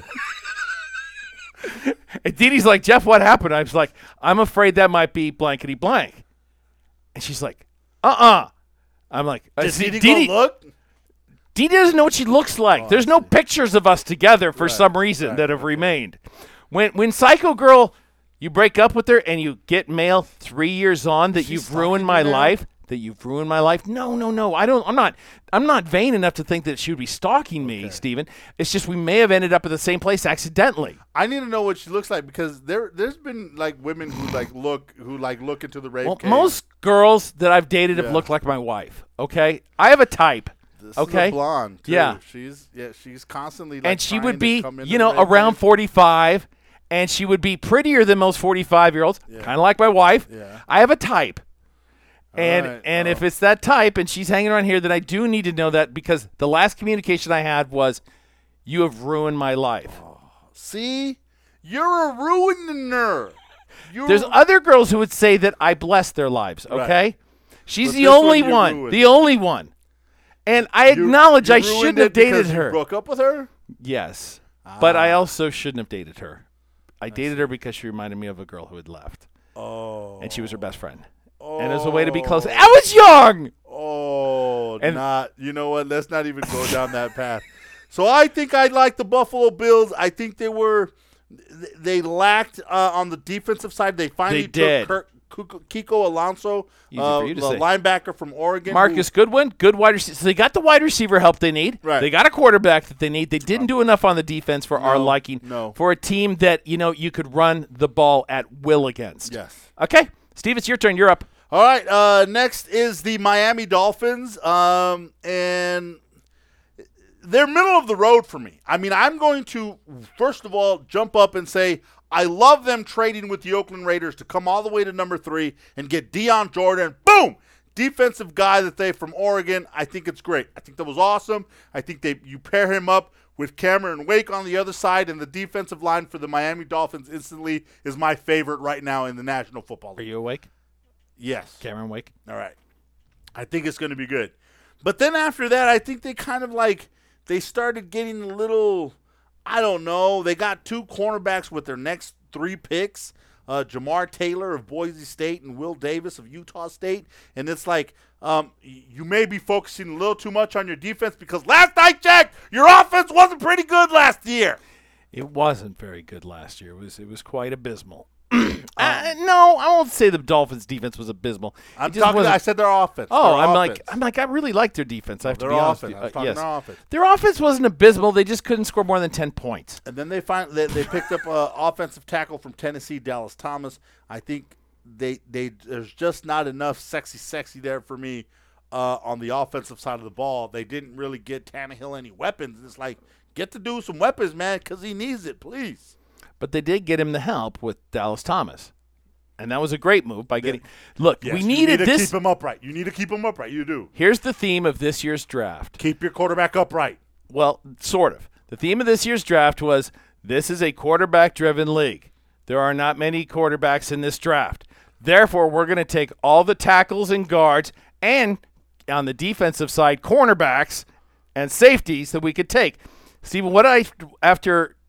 And Dee Dee's like, Jeff, what happened? I was like, I'm afraid that might be blankety blank. And she's like, uh-uh. I'm like, uh, Did see, Dee Dee Dee Dee go look? Dee Dee doesn't know what she looks like. Oh, There's I no see. pictures of us together for Right, some reason right, that have okay. remained. When when Psycho Girl, you break up with her and you get mail three years on that She's you've stalking ruined you my now? life. That you've ruined my life. No, no, no. I don't. I'm not. I'm not vain enough to think that she would be stalking me, Okay. Steven. It's just we may have ended up at the same place accidentally. I need to know what she looks like because there, there's been like women who like look, who like look into the rave Well, cave. most girls that I've dated have Yeah. looked like my wife. Okay, I have a type. This okay. is a blonde. Too. Yeah. she's yeah, she's constantly. Like, and she trying would to be, come into you the know, rave around cave. forty-five, and she would be prettier than most forty-five-year-olds, Yeah. kind of like my wife. Yeah. I have a type. And right. and Oh. if it's that type and she's hanging around here, then I do need to know that because the last communication I had was, you have ruined my life. See, you're a ruiner. You're There's other girls who would say that I bless their lives, okay? She's But the this one only you one. ruined. The only one. And I You- acknowledge you I ruined shouldn't it have dated because you her. broke up with her. Yes. But I Ah. also shouldn't have dated her. I dated her because she reminded me of a girl who had left. Oh. And she was her best friend. Oh. And it was a way to be close. I was young! Oh, And- not. You know what? Let's not even go down that path. So I think I like the Buffalo Bills. I think they were th- they lacked uh, on the defensive side. They finally They did. took Kirk, Kiko Alonso, Easy uh, for you to the say. linebacker from Oregon. Marcus who- Goodwin, good wide receiver. So they got the wide receiver help they need. Right. They got a quarterback that they need. They didn't do enough on the defense for our No, liking. no. For a team that, you know, you could run the ball at will against. Yes. Okay. Steve, it's your turn. You're up. All right. Uh, next is the Miami Dolphins, um, and they're middle of the road for me. I mean, I'm going to first of all jump up and say I love them trading with the Oakland Raiders to come all the way to number three and get Deion Jordan. Boom, defensive guy that they from Oregon. I think it's great. I think that was awesome. I think they you pair him up with Cameron Wake on the other side, and the defensive line for the Miami Dolphins instantly is my favorite right now in the National Football Are League. you awake? Yes. Cameron Wake? All right. I think it's going to be good. But then after that, I think they kind of like, they started getting a little, I don't know. They got two cornerbacks with their next three picks, uh, Jamar Taylor of Boise State and Will Davis of Utah State. And it's like, um, you may be focusing a little too much on your defense because last I checked, your offense wasn't pretty good last year. It wasn't very good last year. It was it was quite abysmal. uh, no, I won't say the Dolphins' defense was abysmal. It I'm just talking, wasn't- I said their offense. Oh, Their I'm like, offense. I'm like, I really like their defense. I have Their to be honest offense. with I you. was Uh, talking yes. their offense. Their offense wasn't abysmal. They just couldn't score more than ten points. And then they find they, they picked up an offensive tackle from Tennessee, Dallas Thomas. I think they they there's just not enough sexy, sexy there for me uh, on the offensive side of the ball. They didn't really get Tannehill any weapons. It's like, get the dude some weapons, man, because he needs it, please. But they did get him the help with Dallas Thomas. And that was a great move by getting – look, Yes, we you needed need to this keep him upright. You need to keep him upright. You do. – here's the theme of this year's draft. Keep your quarterback upright. Well, sort of. The theme of this year's draft was this is a quarterback-driven league. There are not many quarterbacks in this draft. Therefore, we're going to take all the tackles and guards and, on the defensive side, cornerbacks and safeties that we could take. Stephen, what I – after –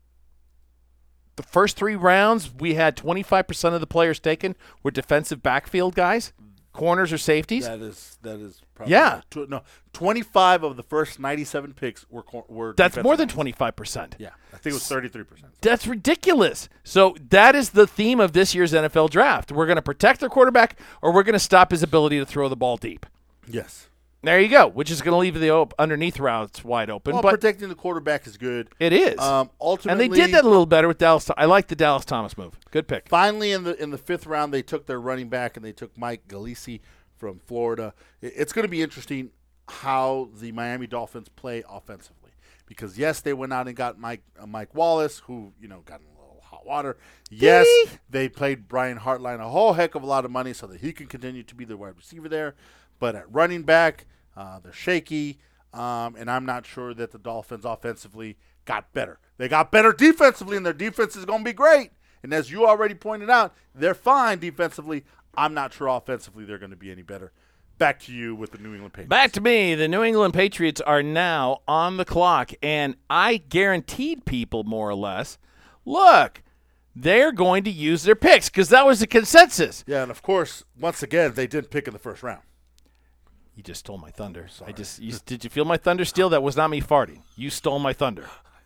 the first three rounds, we had twenty-five percent of the players taken were defensive backfield guys, corners or safeties. That is that is probably Yeah. Tw- no, twenty-five of the first ninety-seven picks were cor- were That's defensive more than backs. twenty-five percent. Yeah, I think it was thirty-three percent. That's ridiculous. So that is the theme of this year's N F L draft. We're going to protect their quarterback or we're going to stop his ability to throw the ball deep. Yes. There you go, which is going to leave the op- underneath routes wide open. Well, but protecting the quarterback is good. it is. Um, and ultimately, they did that a little better with Dallas. I like the Dallas Thomas move. Good pick. Finally, in the in the fifth round, they took their running back and they took Mike Gallese from Florida. It- It's going to be interesting how the Miami Dolphins play offensively because yes, they went out and got Mike uh, Mike Wallace, who you know got in a little hot water. Yes, they played Brian Hartline a whole heck of a lot of money so that he can continue to be the wide receiver there. But at running back, uh, they're shaky, um, and I'm not sure that the Dolphins offensively got better. They got better defensively, and their defense is going to be great. And as you already pointed out, they're fine defensively. I'm not sure offensively they're going to be any better. Back to you with the New England Patriots. Back to me. The New England Patriots are now on the clock, and I guaranteed people more or less, look, they're going to use their picks because that was the consensus. Yeah, and of course, once again, they didn't pick in the first round. You just stole my thunder. I just you, did you feel my thunder steal? That was not me farting. You stole my thunder.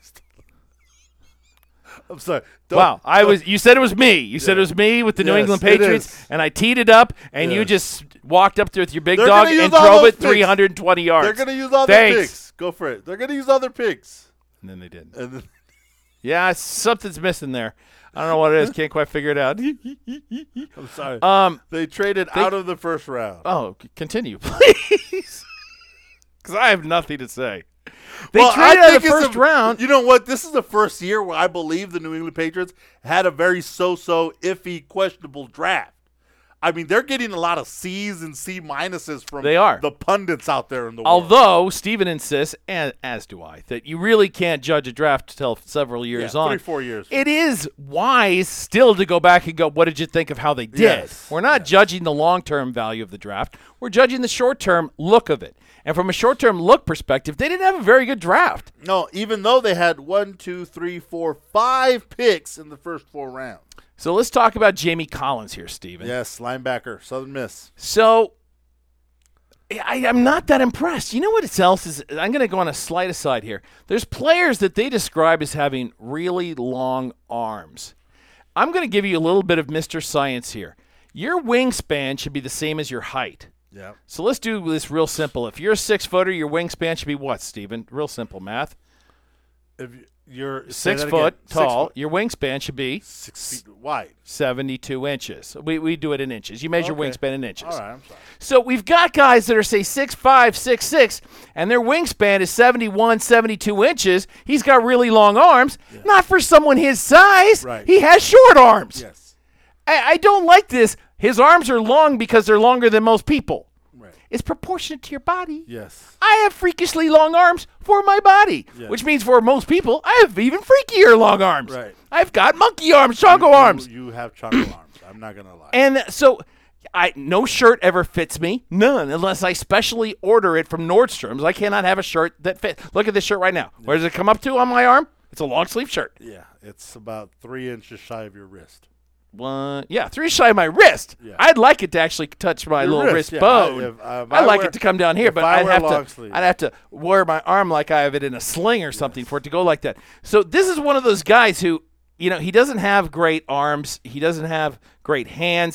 I'm sorry. Don't- Wow, I don't- was. You said it was me. You said it was me with the New Yes, England it Patriots, is. and I teed it up, and you Yes. just walked up there with your big They're dog gonna use and all drove those it picks. three hundred twenty yards. They're going to use other Thanks. picks. Go for it. They're going to use other picks. And then they did. And then, Yeah, something's missing there. I don't know what it is. Can't quite figure it out. I'm sorry. um. they traded they- out of the first round. Oh, c- continue, please. Because I have nothing to say. They Well, traded I out think the it's first a- round. You know what? This is the first year where I believe the New England Patriots had a very so-so, iffy, questionable draft. I mean, they're getting a lot of C's and C minuses from They are. the pundits out there in the world. Although Steven insists, and as do I, that you really can't judge a draft until several years Yeah, on. three, four years. It is wise still to go back and go, what did you think of how they did? Yes, We're not yes. judging the long-term value of the draft. We're judging the short-term look of it. And from a short-term look perspective, they didn't have a very good draft. No, even though they had one, two, three, four, five picks in the first four rounds. So let's talk about Jamie Collins here, Steven. Yes, linebacker, Southern Miss. So I, I'm not that impressed. You know what else is? I'm going to go on a slight aside here. There's players that they describe as having really long arms. I'm going to give you a little bit of Mister Science here. Your wingspan should be the same as your height. Yeah. So let's do this real simple. If you're a six-footer, your wingspan should be what, Steven? Real simple math. If you're Six foot tall, your wingspan should be six feet wide, seventy-two inches. We we do it in inches. You measure Okay. wingspan in inches. All right, I'm sorry. So we've got guys that are, say, six five, six six, and their wingspan is seventy-one, seventy-two inches. He's got really long arms. Not for someone his size. Right. He has short arms. Yes. I, I don't like this. His arms are long because they're longer than most people. Right. It's proportionate to your body. Yes. I have freakishly long arms for my body, Yes. which means for most people, I have even freakier long arms. Right. I've got monkey arms, choco You- arms. You, you have chocolate arms. I'm not gonna lie. And so I no shirt ever fits me. None, unless I specially order it from Nordstrom's. I cannot have a shirt that fits. Look at this shirt right now. Where does it come up to on my arm? It's a long sleeve shirt. yeah, it's about three inches shy of your wrist. One, yeah, three shy of my wrist. Yeah. I'd like it to actually touch my Your little wrist, wrist, yeah. bone. I- if- uh, if I'd I like wear- it to come down here, if but I I'd wear have long to. sleeves. I'd have to wear my arm like I have it in a sling or something for it to go like that. So this is one of those guys who, you know, he doesn't have great arms. He doesn't have great hands.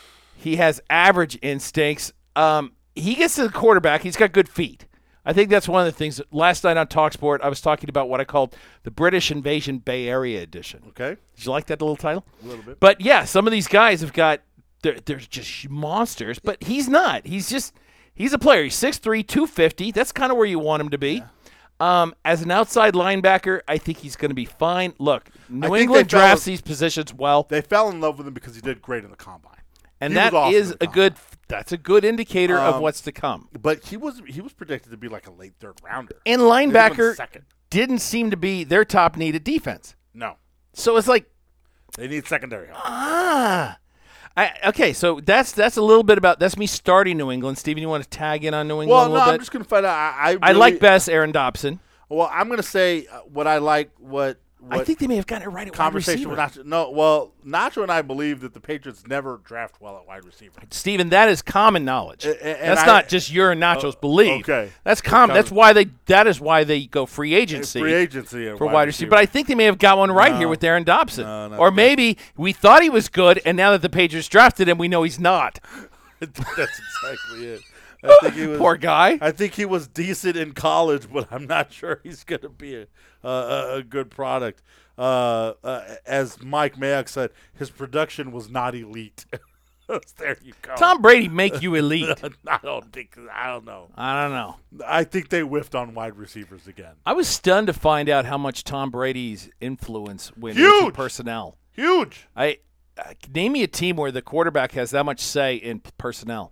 He has average instincts. Um, he gets to the quarterback. He's got good feet. I think that's one of the things. Last night on TalkSport, I was talking about what I called the British Invasion Bay Area edition. Okay. Did you like that little title? A little bit. But yeah, some of these guys have got they're they're just monsters, but he's not. He's just he's a player. He's six three, two fifty. That's kind of where you want him to be. Um, as an outside linebacker, I think he's going to be fine. Look, New think England they fell- drafts these positions well, They fell in love with him because he did great in the combine. and he was that awesome is in the a good that's a good indicator of Um, what's to come. But he was he was predicted to be like a late third rounder. And They went linebacker second. didn't seem to be their top needed defense. No, So it's like they need secondary help. Ah, I, okay. So that's that's a little bit about that's me starting New England. Steven, you want to tag in on New England Well, a no, little I'm bit? just gonna find out. I I, I really- like best Aaron Dobson. Well, I'm gonna say uh, what I like. What what I think they may have gotten it right at wide conversation receiver. with Nacho. No, well, Nacho and I believe that the Patriots never draft well at wide receiver. Steven, that is common knowledge. A- a- and that's I- not just your and Nacho's belief. okay. That's common. That's why they. That is why they go free agency. Free agency at for wide receiver. But I think they may have got one right No. here with Aaron Dobson. No, not or that. maybe we thought he was good, and now that the Patriots drafted him, we know he's not. That's exactly it. I think he was, Poor guy. I think he was decent in college, but I'm not sure he's going to be a, a, a good product. Uh, uh, as Mike Mayock said, his production was not elite. There you go. Tom Brady make you elite. I don't think. I don't know. I don't know. I think they whiffed on wide receivers again. I was stunned to find out how much Tom Brady's influence went into Huge. personnel. Huge. I uh, name me a team where the quarterback has that much say in p- personnel.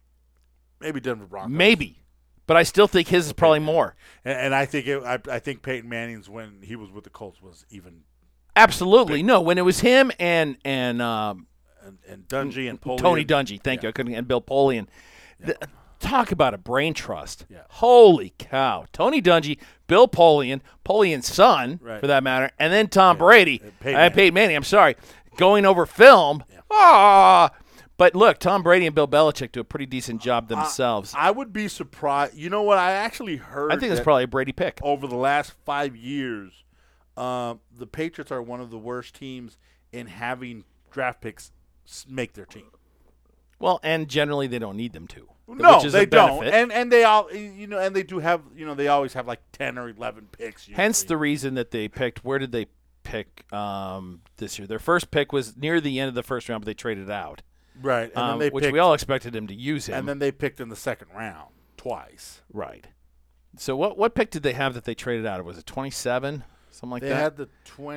Maybe Denver Broncos. Maybe, but I still think his is probably more. And, and I think it, I, I think Peyton Manning's when he was with the Colts was even Absolutely no. When it was him and and um, and, and Dungy and Polian. Tony Dungy, thank Yeah. you, I couldn't, and Bill Polian. The- talk about a brain trust. Yeah. Holy cow. Tony Dungy, Bill Polian, Polian's son, Right. for that matter, and then Tom Brady. Uh, Uh, Peyton Peyton, Manning. Peyton Manning, I'm sorry. Going over film. Yeah. Ah. But look, Tom Brady and Bill Belichick do a pretty decent job themselves. I would be surprised. You know what? I actually heard I think that's that probably a Brady pick. over the last five years, um, the Patriots are one of the worst teams in having draft picks s- make their team. Well, and generally they don't need them to. No, which is they a don't, benefit. and and they all you know, and they do have you know they always have like ten or eleven picks. Usually. Hence the reason that they picked. Where did they pick um, this year? Their first pick was near the end of the first round, but they traded out, right, and um, then they which picked, we all expected him to use him. and then they picked in the second round twice. right. So what what pick did they have that they traded out? Was it twenty-seven? Something like They that? had the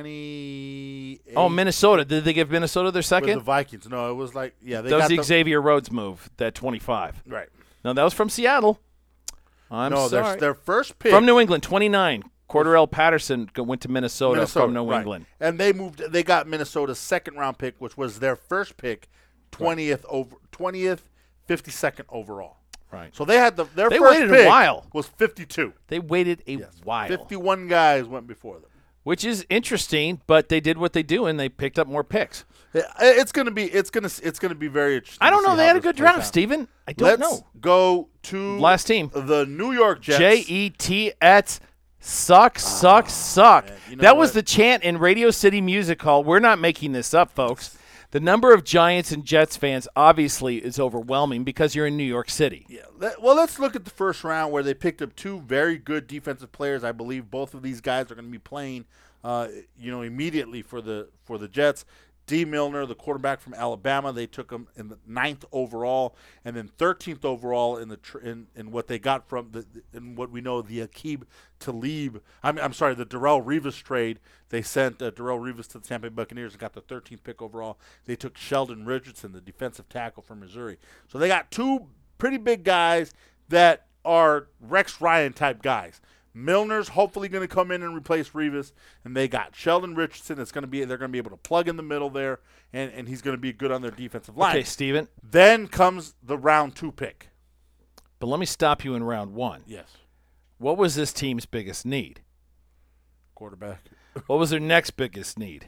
twenty. Oh, Minnesota. Did they give Minnesota their with second? the Vikings. No, it was like yeah, they that was got the the, Xavier Rhodes move, that twenty-five. right. No, that was from Seattle. I'm no, their sorry. their first pick From New England, twenty-nine. Cordarrelle Patterson go- went to Minnesota, Minnesota from New right. England. and they moved. They got Minnesota's second round pick, which was their first pick, twentieth over twentieth, fifty second overall. Right. So they had the their They first waited a pick while. was fifty two. They waited a Yes, while. fifty one guys went before them. which is interesting, but they did what they do, and they picked up more picks. It's gonna be it's gonna it's gonna be very interesting. I don't to know. see They how had a this good plays draft, out. Steven. I don't Let's know. go to Last team. the New York Jets. J E T S. Suck, suck, suck. man. You know That was what? the chant in Radio City Music Hall. We're not making this up, folks. The number of Giants and Jets fans obviously is overwhelming because you're in New York City. Yeah. Let, well, let's look at the first round where they picked up two very good defensive players. I believe both of these guys are going to be playing, uh, you know, immediately for the for the Jets. D. Milner, the quarterback from Alabama, they took him in the ninth overall, and then thirteenth overall in the tr- in, in what they got from the in what we know the Aqib Talib. I'm I'm sorry, the Darrell Revis trade. They sent uh, Darrell Revis to the Tampa Bay Buccaneers and got the thirteenth pick overall. They took Sheldon Richardson, the defensive tackle from Missouri. So they got two pretty big guys that are Rex Ryan type guys. Milner's hopefully going to come in and replace Revis, and they got Sheldon Richardson. That's going to be they're going to be able to plug in the middle there, and, and he's going to be good on their defensive line. Okay, Steven. Then comes the round two pick. But let me stop you in round one. Yes, What was this team's biggest need? quarterback. What was their next biggest need?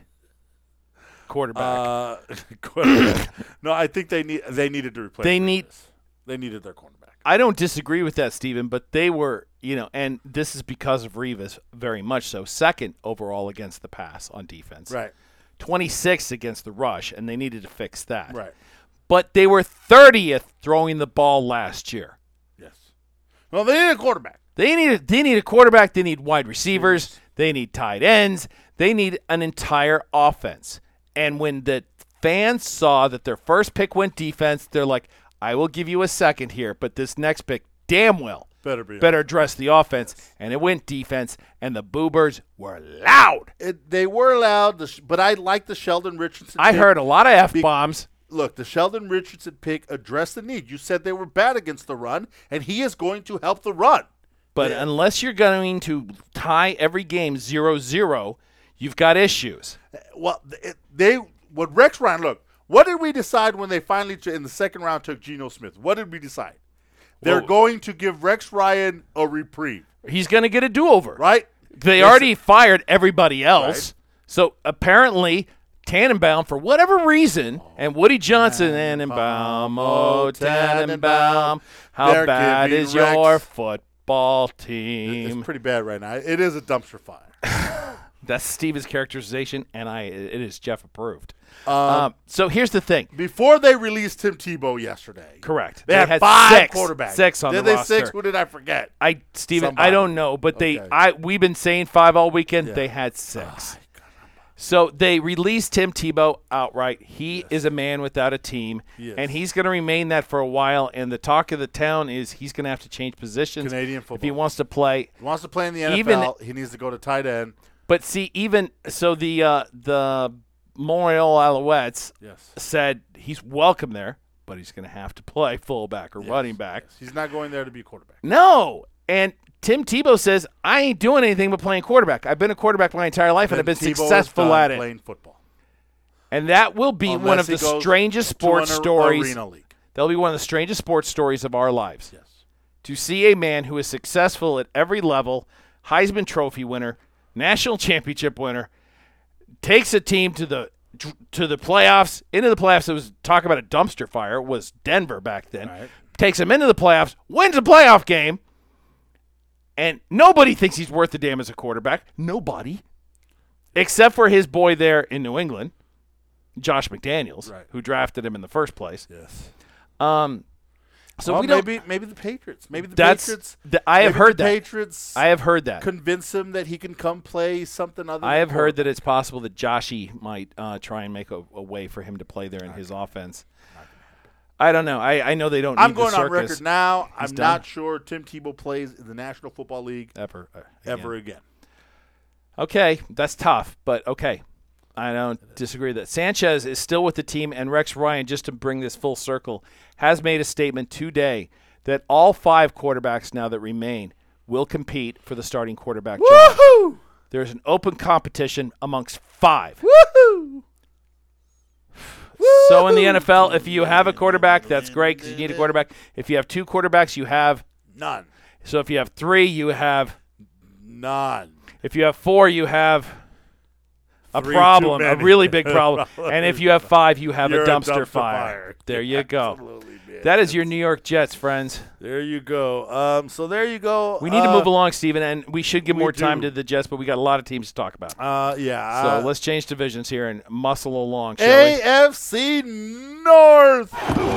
Quarterback. Uh, quarterback. No, I think they need they needed to replace. They Revis. need- they needed their cornerback. I don't disagree with that, Steven, but they were, you know, and this is because of Revis very much so, second overall against the pass on defense. Right, twenty-sixth against the rush, and they needed to fix that. right. But they were thirtieth throwing the ball last year. Yes. Well, they need a quarterback. They need, they need a quarterback. They need wide receivers. They need tight ends. They need an entire offense. And when the fans saw that their first pick went defense, they're like, I will give you a second here, but this next pick damn well Better be better address the offense. And it went defense, and the Boobers were loud. It, they were allowed, to sh- but I like the Sheldon Richardson. I pick. heard a lot of F-bombs. Look, the Sheldon Richardson pick addressed the need. You said they were bad against the run, and he is going to help the run. But Yeah. unless you're going to tie every game zero zero, you've got issues. Well, it, they what Rex Ryan. Look, what did we decide when they finally in the second round took Geno Smith? What did we decide? They're Well- going to give Rex Ryan a reprieve, He's going to get a do-over. right? They Yes. already fired everybody else. Right. So apparently Tannenbaum, for whatever reason, and Woody Johnson, Tannenbaum, oh, Tannenbaum, how They're bad giving is Rex- your football It's team? pretty bad right now. It is a dumpster fire. That's Steven's characterization, and I it is Jeff approved. Um, Um, so here's the thing. Before they released Tim Tebow yesterday, Correct. They, had, five six, quarterbacks. Six on did the they roster. six? Who did I forget? I Steven, Somebody. I don't know, but they Okay. I we've been saying five all weekend. Yeah. They had six. So they released Tim Tebow outright. He is a man without a team, Yes. and he's going to remain that for a while. And the talk of the town is he's going to have to change positions Canadian if he football. wants to play. He wants to play in the N F L. Even- he needs to go to tight end. But see, even so, the uh, the Montreal Alouettes Yes. said he's welcome there, but he's going to have to play fullback or Yes. running back. Yes. He's not going there to be a quarterback. No. And Tim Tebow says, I ain't doing anything but playing quarterback. I've been a quarterback my entire life, and I've been Then Tebow is successful done at it. Playing football. And that will be one Unless of the he goes strangest to sports an ar- stories. Arena league. That'll be one of the strangest sports stories of our lives. Yes. To see a man who is successful at every level, Heisman Trophy winner, national championship winner, takes a team to the to the playoffs, into the playoffs. It was talk about a dumpster fire. It was Denver back then. Right. Takes him into the playoffs, wins a playoff game, and nobody thinks he's worth the damn as a quarterback. Nobody. Except for his boy there in New England, Josh McDaniels, Right. who drafted him in the first place. Yes. Um, so well, we don't. maybe maybe the Patriots. Maybe the That's. Patriots. th- I have maybe heard the that. Patriots I have heard that. convince him that he can come play something other. I than have heard quarterback. that it's possible that Joshy might uh, try and make a, a way for him to play there in his offense. I don't know. I, I know they don't. I'm need going the on circus record now. He's I'm done. not sure Tim Tebow plays in the National Football League ever. uh, ever again. again. Okay, that's tough, but okay. I don't disagree with that. Sanchez is still with the team, and Rex Ryan, just to bring this full circle, has made a statement today that all five quarterbacks now that remain will compete for the starting quarterback job. Woohoo! There's an open competition amongst five. Woohoo! So in the N F L, if you have a quarterback, that's great because you need a quarterback. If you have two quarterbacks, you have. None. So if you have three, you have. None. If you have four, you have. A Three problem, too a many. really big problem. And if you have five, you have You're a a dumpster, dumpster fire. fire. There you go. Absolutely, man. That is your New York Jets, friends. There you go. Um, so there you go. We need to Uh, move along, Steven, and we should give we more time do. to the Jets, but we got a lot of teams to talk about. Uh, yeah. So uh, let's change divisions here and muscle along, shall A we? F C North.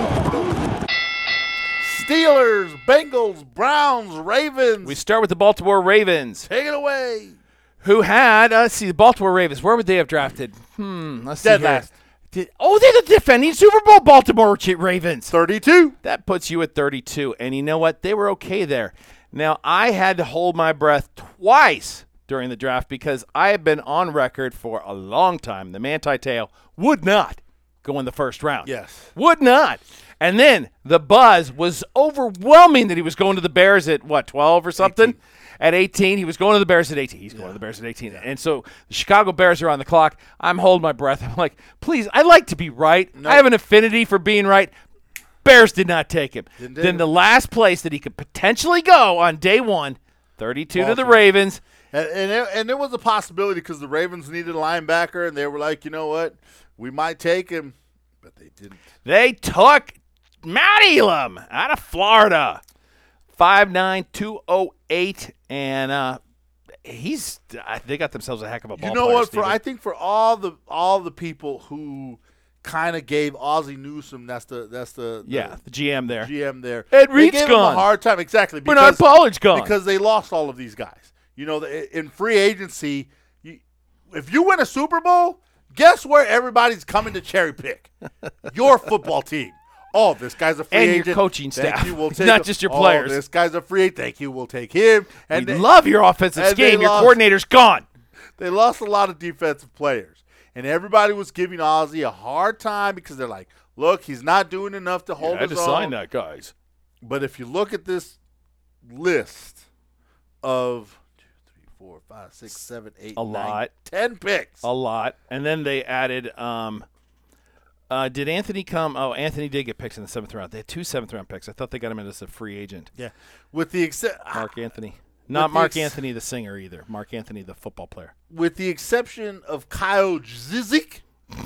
Steelers, Bengals, Browns, Ravens. We start with the Baltimore Ravens, Take it away. who had, uh, let's see, the Baltimore Ravens. Where would they have drafted? Hmm, let's see Dead here. last. Did, oh, they're the defending Super Bowl Baltimore Ch- Ravens. thirty-two. That puts you at thirty-two. And you know what? They were okay there. Now, I had to hold my breath twice during the draft because I have been on record for a long time. The Manti Te'o would not go in the first round. Yes. Would not. And then the buzz was overwhelming that he was going to the Bears at, what, twelve or something? eighteen. At eighteen. He was going to the Bears at eighteen. He's going to the Bears at eighteen. And so the Chicago Bears are on the clock. I'm holding my breath. I'm like, please, I like to be right. No. I have an affinity for being right. Bears did not take him. Didn't take Then him. the last place that he could potentially go on day one, thirty-two to the Baltimore. Ravens. And and there, and there was a possibility because the Ravens needed a linebacker, and they were like, you know what, we might take him, but they didn't. They took Matt Elam out of Florida. five nine, two oh eight, and uh, he's uh, they got themselves a heck of a ball You know player, what? For Steven. I think for all the all the people who kind of gave Ozzie Newsome, that's the that's the, the yeah, the G M there. G M there. Ed they Reed's gave gone. him a hard time, exactly. Bernard Because, Pollard's gone. because they lost all of these guys. You know, the- in free agency, you, if you win a Super Bowl, guess where everybody's coming to cherry pick? Your football team. Oh, this guy's a free And your agent. coaching Thank staff. you, we'll It's take not him. just your Oh, players. this guy's a free agent. Thank you, we'll take him. And we they, love your offensive and they scheme. Your lost. coordinator's gone. they lost a lot of defensive players. And everybody was giving Ozzie a hard time because they're like, look, he's not doing enough to hold his own. that, guys. But if you look at this list of two, three, four, five, six, seven, eight, A nine, lot. ten picks. A lot. And then they added um uh, did Anthony come? Oh, Anthony did get picks in the seventh round. They had two seventh round picks. I thought they got him in as a free agent. Yeah. With the except Mark Anthony. Not the Mark ex- Anthony the singer either. Mark Anthony the football player. with the exception of Kyle Zizik,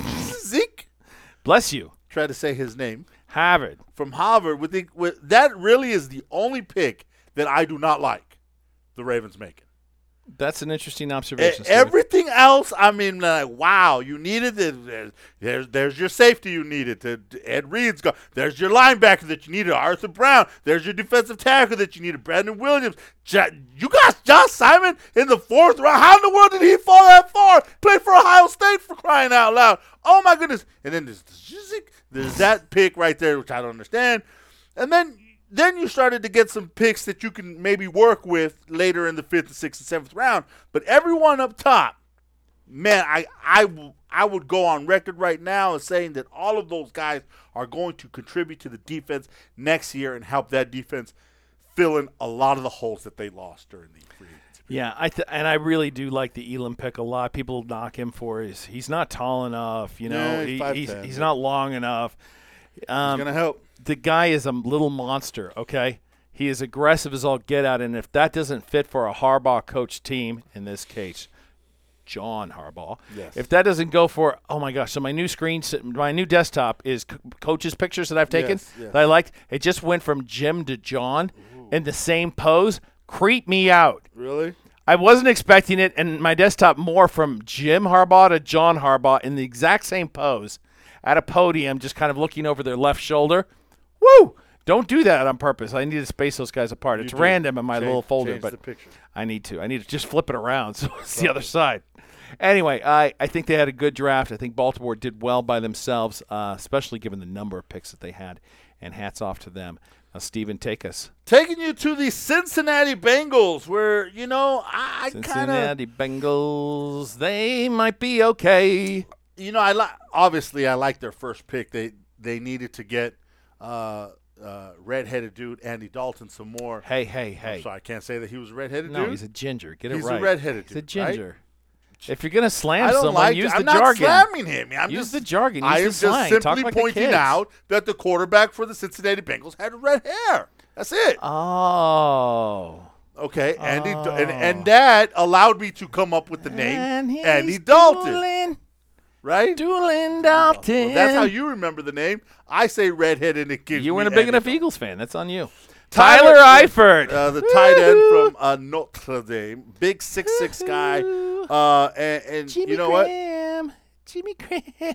Zizik, Bless you. try to say his name Harvard. from Harvard. With the with that really is the only pick that I do not like. The Ravens making. That's an interesting E- observation. Steven. everything else, I mean, like, wow, you needed it. There's, there's, there's your safety you needed. To, to Ed Reed's gone. There's your linebacker that you needed, Arthur Brown. There's your defensive tackle that you needed, Brandon Williams. Ja- you got Josh Simon in the fourth round. How in the world did he fall that far? Play for Ohio State, for crying out loud. Oh, my goodness. And then there's, there's that pick right there, which I don't understand. And then Then you started to get some picks that you can maybe work with later in the fifth, and sixth, and seventh round. But everyone up top, man, I I, w- I would go on record right now as saying that all of those guys are going to contribute to the defense next year and help that defense fill in a lot of the holes that they lost during the free agency. Yeah, I th- and I really do like the Elam pick a lot. People knock him for his he's not tall enough, you know. Yeah, he's He- five he's ten, he's yeah. not long enough. Um, It's going to help. the guy is a little monster, okay? He is aggressive as all get out, and if that doesn't fit for a Harbaugh coach team, in this case, John Harbaugh, Yes. if that doesn't go for, oh my gosh, so my new screen, my new desktop is co- coaches' pictures that I've taken Yes, yes. that I liked. It just went from Jim to John in the same pose. Creep me out. Really? I wasn't expecting it, and my desktop more from Jim Harbaugh to John Harbaugh in the exact same pose at a podium, just kind of looking over their left shoulder. Woo! Don't do that on purpose. I need to space those guys apart. You It's do. random in my Change- little folder, change but the picture. I need to. I need to just flip it around so it's the other side. Anyway, I, I think they had a good draft. I think Baltimore did well by themselves, uh, especially given the number of picks that they had, and hats off to them. Now, Steven, take us. Taking you to the Cincinnati Bengals, where, you know, I, I kind of, Cincinnati Bengals, they might be okay. you know, I like. Obviously, I like their first pick. They they needed to get uh, uh, redheaded dude Andy Dalton some more. Hey, hey, hey. So I can't say that he was a redheaded No, dude. he's a ginger. Get it He's right. a redheaded He's a dude, right? ginger. If you're going to slam I don't someone, like. use I'm the not jargon. slamming him. I'm Use just the jargon. Use I the am just slang. Talk simply like the pointing kids. out that the quarterback for the Cincinnati Bengals had red hair. That's it. Oh. Okay, Andy, Oh. and, and that allowed me to come up with the name And he's Andy Dalton, Doolin, right? Doolin Dalton. Well, that's how you remember the name. I say redhead, and it gives You me weren't a big Andy enough Dalton. Eagles fan. That's on you. Tyler- Tyler Eifert. Uh, the tight end from uh, Notre Dame, big six six guy, uh, and, and Jimmy you know what? Graham. Jimmy Graham.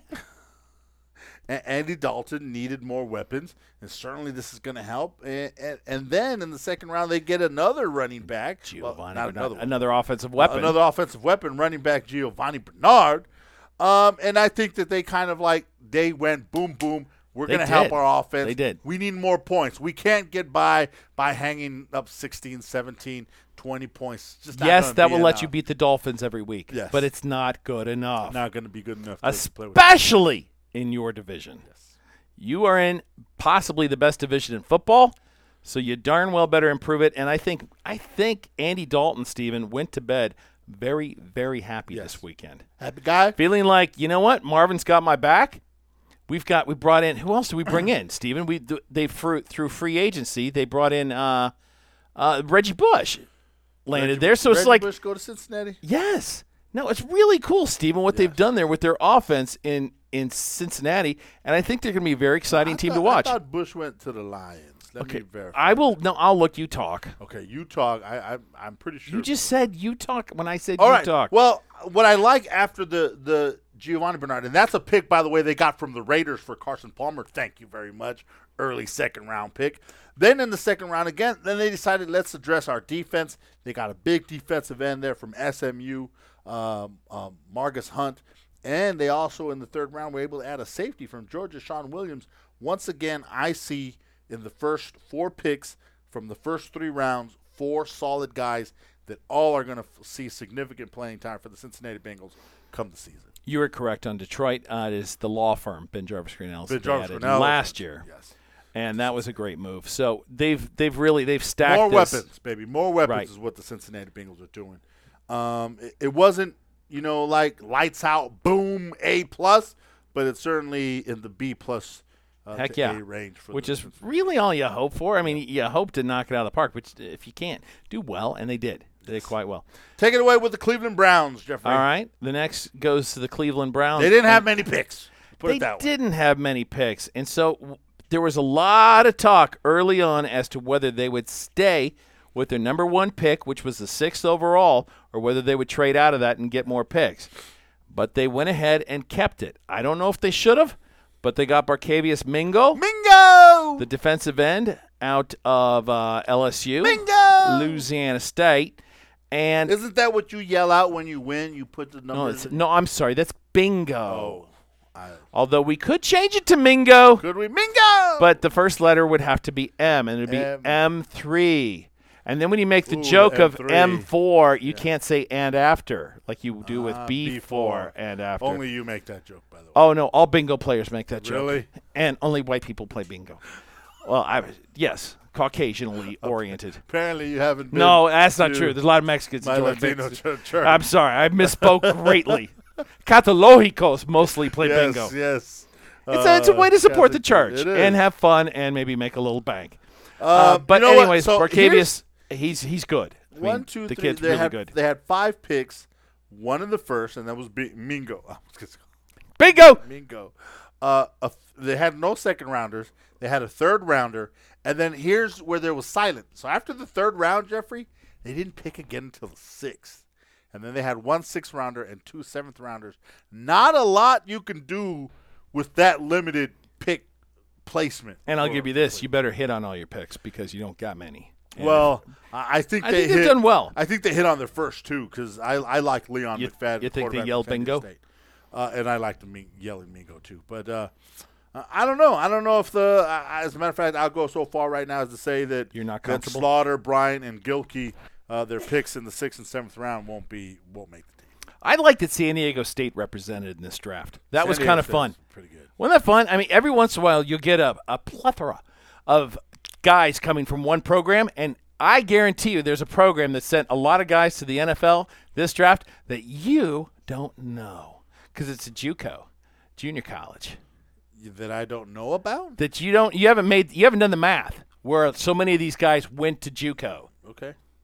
A- Andy Dalton needed more weapons, and certainly this is going to help. And, and, and then in the second round, they get another running back. Well, Giovanni not Bernard, another one. another offensive weapon. Another offensive weapon, running back Giovanni Bernard. Um, and I think that they kind of like, they went boom, boom. We're They going to help did. our offense. They did. We need more points. We can't get by by hanging up sixteen, seventeen, twenty points. It's just not Yes, gonna that be will let enough. you beat the Dolphins every week. Yes. But it's not good enough. Not going to be good enough to play with. Especially in your division. You are in possibly the best division in football, so you darn well better improve it. And I think I think Andy Dalton, Steven, went to bed very, very happy Yes. this weekend. Happy guy? Feeling like, you know what, Marvin's got my back. We've got we brought in who else did we bring in, Steven? We they through through free agency they brought in uh, uh, Reggie Bush landed Reggie- there. So it's Reggie like Bush go to Cincinnati? yes. No, it's really cool, Steven, what they've done there with their offense in, in Cincinnati, and I think they're going to be a very exciting I team thought- to watch. I thought Bush went to the Lions. Let Okay, me verify. I will. No, I'll look. You talk. Okay, you talk. I, I, I'm pretty sure. You just said you talk when I said All you right. talk. Well, what I like after the the Giovanni Bernard, and that's a pick, by the way, they got from the Raiders for Carson Palmer. Thank you very much. Early second round pick. Then in the second round again, then they decided let's address our defense. They got a big defensive end there from S M U, um, um, Margus Hunt, and they also in the third round were able to add a safety from Georgia, Sean Williams. Once again, I see in the first four picks from the first three rounds, four solid guys that all are going to f- see significant playing time for the Cincinnati Bengals come the season. You were correct on Detroit. Uh, it is the law firm Ben Jarvis Greenells Ben that Jarvis they added Grinnell. last year, Yes. and that was a great move. So they've they've really they've stacked More this. weapons, baby. More weapons Right. is what the Cincinnati Bengals are doing. Um, it, it wasn't, you know, like lights out, boom, A plus, but it's certainly in the B plus uh, Heck to yeah. A range. For Which the is Cincinnati. really all you hope for. I mean, you hope to knock it out of the park, which if you can't, do well, and they did. They did quite well. Take it away with the Cleveland Browns, Jeffrey. All right, the next goes to the Cleveland Browns. They didn't have And many picks. Put They it that way. didn't have many picks, and so w- there was a lot of talk early on as to whether they would stay with their number one pick, which was the sixth overall, or whether they would trade out of that and get more picks. But they went ahead and kept it. I don't know if they should have, but they got Barcavius Mingo, Mingo! the defensive end out of uh, L S U, Mingo! Louisiana State, and Isn't that what you yell out when you win? You put the no, numbers it's, in? no, I'm sorry, that's bingo. Oh. I, Although we could change it to Mingo. could we? Mingo! But the first letter would have to be M, and it would be M. M three. And then when you make the Ooh, joke of M three. M four, you can't say and after, like you do with Ah, B B four four. and after. Only you make that joke, by the way. Oh, no, all bingo players make that joke. Really? And only white people play bingo. Well, I yes, Caucasianly oriented. Apparently you haven't been No, that's not to true. There's a lot of Mexicans my that join Latino bingo. ch- church. I'm sorry, I misspoke greatly. Catologicos mostly play yes, bingo. yes. It's a, it's a way to support the church It is. and have fun and maybe make a little bank. Uh, Uh, but you know what? anyways, So Barcavius, he's he's good. I mean, One, two, the three. kid's they really had, good. They had five picks, one in the first, and that was B- Mingo. I was gonna say Bingo! Mingo. Uh, a, they had no second rounders. They had a third rounder, and then here's where there was silence. So after the third round, Jeffrey, they didn't pick again until the sixth, and then they had one sixth rounder and two seventh rounders. Not a lot you can do with that limited pick placement. And I'll for- give you this: you better hit on all your picks because you don't got many. And Well, I I think I they think they've hit, done well. I think they hit on their first two because I I like Leon You- McFadden. you think they quarterback yelled from San Diego bingo? State. Uh, and I like the Ming- yelling Mingo too. But uh, uh, I don't know. I don't know if the uh, as a matter of fact, I'll go so far right now as to say that You're not that comfortable? Slaughter, Bryant, and Gilkey, uh, their picks in the sixth and seventh round won't be won't make the team. I like that San Diego State represented in this draft. That San was Diego kind of State's fun. Pretty good. Wasn't that fun? I mean, every once in a while you'll get a, a plethora of guys coming from one program, and I guarantee you there's a program that sent a lot of guys to the N F L this draft that you don't know because it's a JUCO, junior college, That I don't know about. that you don't you haven't made you haven't done the math where so many of these guys went to JUCO. Okay.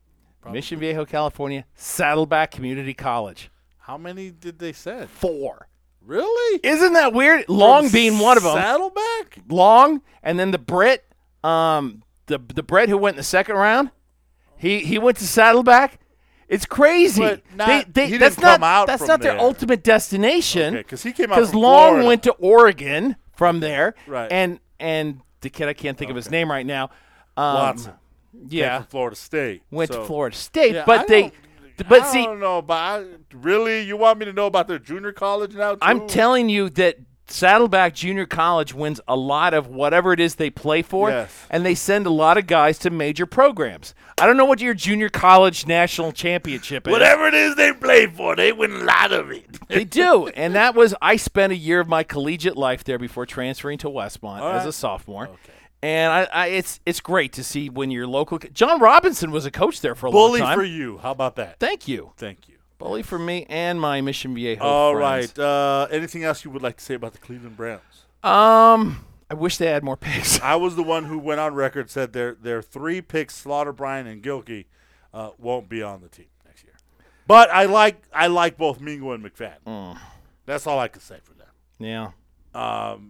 Probably. Mission Viejo, California, Saddleback Community College. How many did they send? Four. Really? Isn't that weird? Long From being one of them. Saddleback? Long, and then the Brit, um, the the Brit who went in the second round, he he went to Saddleback. It's crazy. But not- they, they, he didn't that's come not, out That's from not their there. ultimate destination. Okay, because he came out Because from Long Florida. went to Oregon from there, Right. and and the kid I can't think of his name right now. Um, Watson. Came Yeah, from Florida State. went So- to Florida State, Yeah, I but they, don't- but I see, don't know, but I, really, you want me to know about their junior college now? Too? I'm telling you that Saddleback Junior College wins a lot of whatever it is they play for, Yes. and they send a lot of guys to major programs. I don't know what your junior college national championship is. Whatever it is they play for, they win a lot of it. They do, and that was I spent a year of my collegiate life there before transferring to Westmont All as right. a sophomore. Okay. And I, I, it's it's great to see when your local. John Robinson was a coach there for a Bully long time. for you. How about that? Thank you, Thank you. bully for me and my Mission Viejo. All friends. right. Uh, anything else you would like to say about the Cleveland Browns? Um, I wish they had more picks. I was the one who went on record said their their three picks, Slaughter, Bryan, and Gilkey, uh, won't be on the team next year. But I like I like both Mingo and McFadden. Mm. That's all I can say for them. Yeah. Um,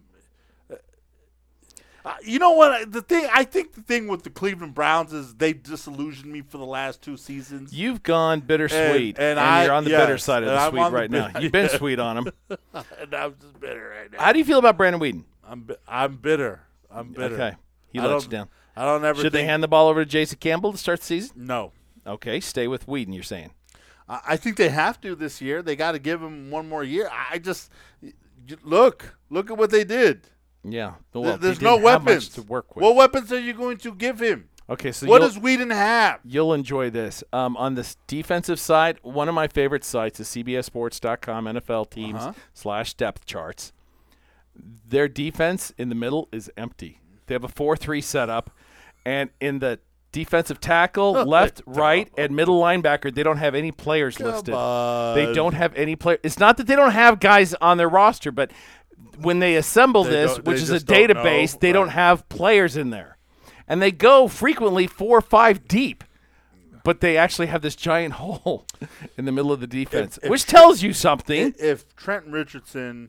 uh, you know what? The thing I think the thing with the Cleveland Browns is they disillusioned me for the last two seasons. You've gone bittersweet, And- and and, I- you're on the yes, bitter side of and the I'm sweet on the right now. bitter- You've been sweet on them. And I'm just bitter right now. How do you feel about Brandon Whedon? I'm bi- I'm bitter. I'm bitter. Okay, he I let don't- you down. I don't ever. Should they think- hand the ball over to Jason Campbell to start the season? No. Okay, stay with Whedon. You're saying? I I think they have to this year. They got to give him one more year. I just y- y- look, look at what they did. Yeah. Th- Well, There's he no didn't have much weapons to work with. What weapons are you going to give him? okay, so What you'll, does Whedon have? you'll enjoy this. Um, on the defensive side, one of my favorite sites is C B S Sports dot com N F L teams Uh-huh. slash depth charts. Their defense in the middle is empty. They have a four three setup, and in the defensive tackle, left, right, and middle linebacker, they don't have any players listed. on. They don't have any player. It's not that they don't have guys on their roster, but when they assemble They this, don't- they which is a just don't database, know. they don't Right. have players in there. And they go frequently four or five deep, but they actually have this giant hole in the middle of the defense, if- which tells you something. If Trent Richardson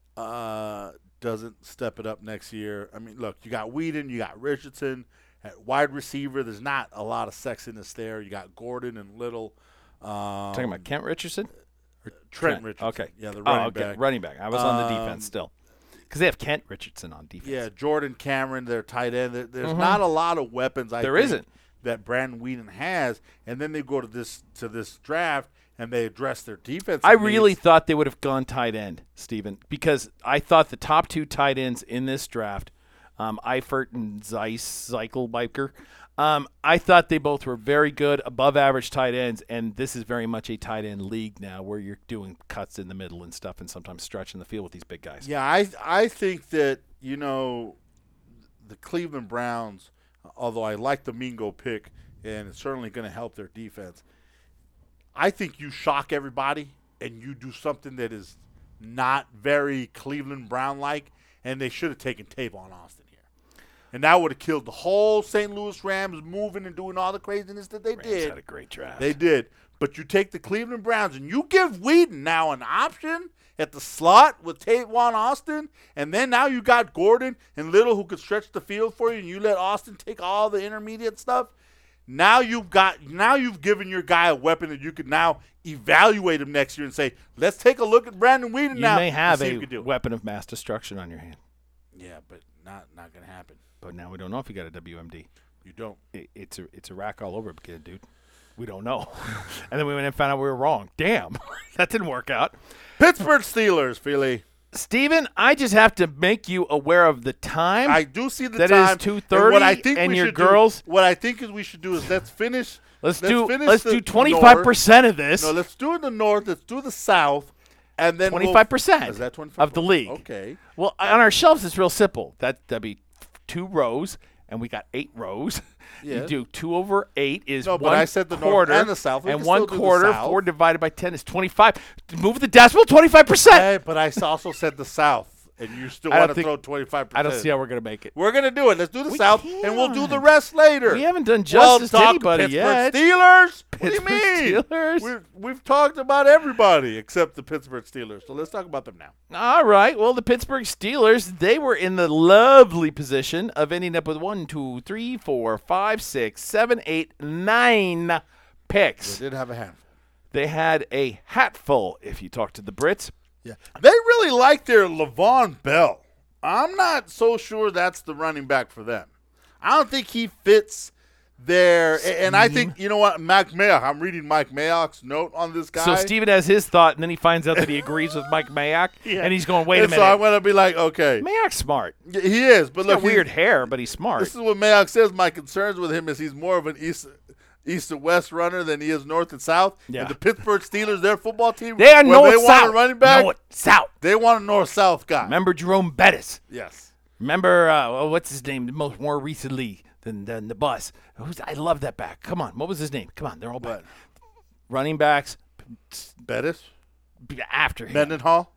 uh, doesn't step it up next year, I mean, look, you got Whedon, you got Richardson at wide receiver. There's not a lot of sexiness there. You got Gordon and Little. Um, Talking about Kent Richardson? Trent Richardson. Okay. Yeah, the Oh, running okay. back. Running back. I was on the Um, defense still. Because they have Kent Richardson on defense. Yeah, Jordan Cameron, their tight end. There- There's Mhm. not a lot of weapons. I There think, isn't. that Brandon Whedon has, and then they go to this to this draft and they address their defense. I really thought they would have gone tight end, Steven, because I thought the top two tight ends in this draft, um, Eifert and Zeiss, Zeichelbiker, um, I thought they both were very good, above average tight ends, and this is very much a tight end league now where you're doing cuts in the middle and stuff and sometimes stretching the field with these big guys. Yeah, I I think that you know the Cleveland Browns, although I like the Mingo pick and it's certainly going to help their defense. I think you shock everybody and you do something that is not very Cleveland Brown like, and they should have taken Tavon Austin here. And that would have killed the whole Saint Louis Rams moving and doing all the craziness that they Rams did. had a great draft. They did. But you take the Cleveland Browns and you give Whedon now an option at the slot with Tavon Austin, and then now you got Gordon and Little who could stretch the field for you, and you let Austin take all the intermediate stuff. Now you've got now you've given your guy a weapon that you could now evaluate him next year and say, let's take a look at Brandon Whedon you now. may and have see if a you can do it. weapon of mass destruction on your hand, Yeah, but not not gonna happen. but now we don't know if you got a W M D. You don't. It, it's a it's a rack all over again, dude. We don't know. And then we went and found out we were wrong. Damn, that didn't work out. Pittsburgh Steelers, Philly. Steven, I just have to make you aware of the time. I do see the That is time. two and thirty, what I think and we your should girls- Do, what I think is we should do is let's finish. let's, let's do finish let's the do twenty-five percent of North. this. No, let's do the North. Let's do the South, and then we'll- twenty-five percent Is that twenty-five of the league. Okay. Well, on our shelves, it's real simple. That that'd be two rows, and we got eight rows. Yeah. You do two over eight is No, but one I said the North quarter, and the South. We and can one still do the quarter. South. Four divided by ten is twenty-five. Move the decimal, twenty-five percent. Hey, but I also said the South, and you still I don't want to think- throw twenty-five percent. I don't see how we're going to make it. We're going to do it. Let's do the We South, and we'll do the can't. rest later. We haven't done Well, justice to talk anybody Pittsburgh yet. Steelers? Pittsburgh what do you mean? Steelers? We've, we've talked about everybody except the Pittsburgh Steelers, so let's talk about them now. All right. Well, the Pittsburgh Steelers, they were in the lovely position of ending up with one, two, three, four, five, six, seven, eight, nine picks. They did have a handful. They had a hatful, if you talk to the Brits. Yeah, they really like their Levon Bell. I'm not so sure that's the running back for them. I don't think he fits there. And I think, you know what, Mike Mayock, I'm reading Mike Mayock's note on this guy. So Steven has his thought, and then he finds out that he agrees with Mike Mayock, Yeah. and he's going, wait a and minute. so I want to be like, okay. Mayock's smart. Yeah, he is, but He's look, got weird he- hair, but he's smart. This is what Mayock says. My concerns with him is he's more of an east, east and west runner than he is north and south. Yeah. And the Pittsburgh Steelers, their football team, They are when north they want south. a running back, North south. they want a north south guy. Remember Jerome Bettis? Yes. Remember uh, well, what's his name? Most more recently than, than the bus. Who's I love that back. Come on, what was his name? Come on, they're all back. What? Running backs Bettis, b- after him. Mendenhall.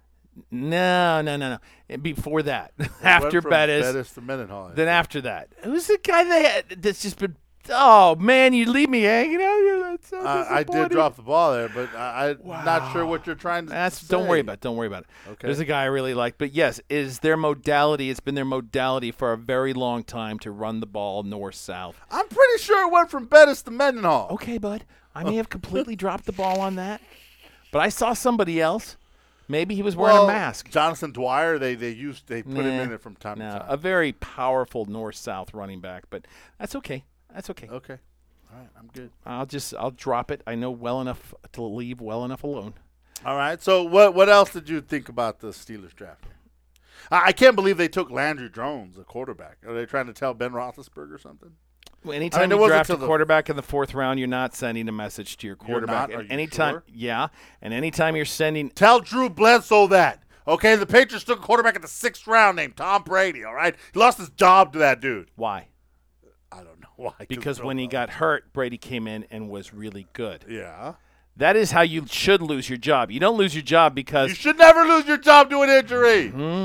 No, no, no, no. And before that, Went after from Bettis, Bettis to Mendenhall. I then think. after that, who's the guy that had, that's just been? Oh man, you leave me hanging out here. That's so Uh, I did disappointing. drop the ball there, but I, I'm not sure what you're trying to That's say. don't worry about it. Don't worry about it. Okay. There's a guy I really like, but yes, is their modality. It's been their modality for a very long time to run the ball north south. I'm pretty sure it went from Bettis to Mendenhall. Okay, bud. I may have completely dropped the ball on that, but I saw somebody else. Maybe he was wearing well, a mask. Jonathan Dwyer, they they used they put him Nah, in it from time No, to time. a very powerful north south running back, but that's okay. That's okay. Okay. All right, I'm good. I'll just I'll drop it. I know well enough to leave well enough alone. All right. So what what else did you think about the Steelers draft? I, I can't believe they took Landry Jones, a quarterback. Are they trying to tell Ben Roethlisberger something? Well, anytime it you wasn't draft a till the- quarterback in the fourth round, you're not sending a message to your quarterback. not? Are And you anytime, sure? yeah, and anytime you're sending, Tell Drew Bledsoe that. Okay, the Patriots took a quarterback in the sixth round named Tom Brady. All right, he lost his job to that dude. why? I don't know why. Because Bill when he Belichick- got hurt, Brady came in and was really good. yeah, That is how you should lose your job. You don't lose your job because you should never lose your job to an injury.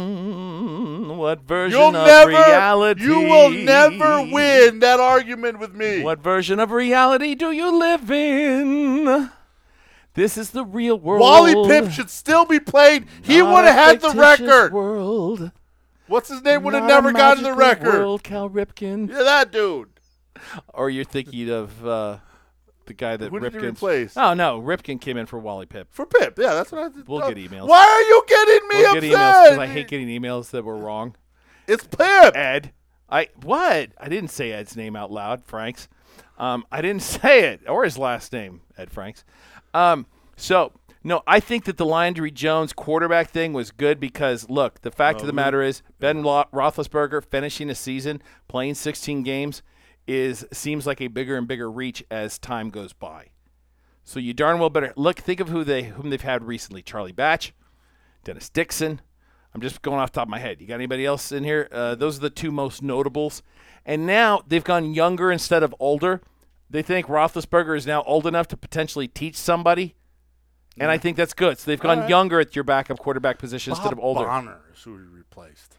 Mm, what version You'll of never, reality? you will never win that argument with me. What version of reality do you live in? This is the real world. Wally Pipp should still be played. He Not would a have had the fictitious record. World. What's his name? Would have Not a never gotten the magical record. World, Cal Ripken. Yeah, that dude. Or you're thinking of uh, the guy that Who did he Ripken replace? Oh no, Ripken came in for Wally Pipp. For Pip. Yeah, that's what I did. We'll Oh, get emails. Why are you getting me We'll upset? get emails because I hate getting emails that were wrong. It's Pip. Ed, I what? I didn't say Ed's name out loud. Franks. Um, I didn't say it or his last name, Ed Franks. Um, so. No, I think that the Landry Jones quarterback thing was good because, look, the fact of the matter is Ben Ro- Roethlisberger finishing a season, playing sixteen games, is seems like a bigger and bigger reach as time goes by. So you darn well better look. Think of who they whom they've had recently: Charlie Batch, Dennis Dixon. I'm just going off the top of my head. You got anybody else in here? Uh, those are the two most notables. And now they've gone younger instead of older. They think Roethlisberger is now old enough to potentially teach somebody. And I think that's good. So they've gone right. younger at your backup quarterback position instead of older. Bonner is who he replaced.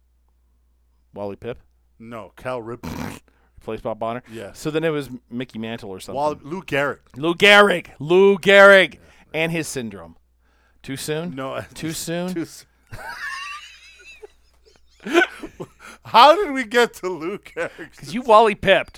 Wally Pipp No, Cal Ripken. replaced Bob Bonner. Yes. So then it was Mickey Mantle or something. Wall- Lou Gehrig. Lou Gehrig. Lou Gehrig. And his syndrome. Too soon? No. Too soon? Too soon. How did we get to Lou Gehrig? Because you Wally Pipped.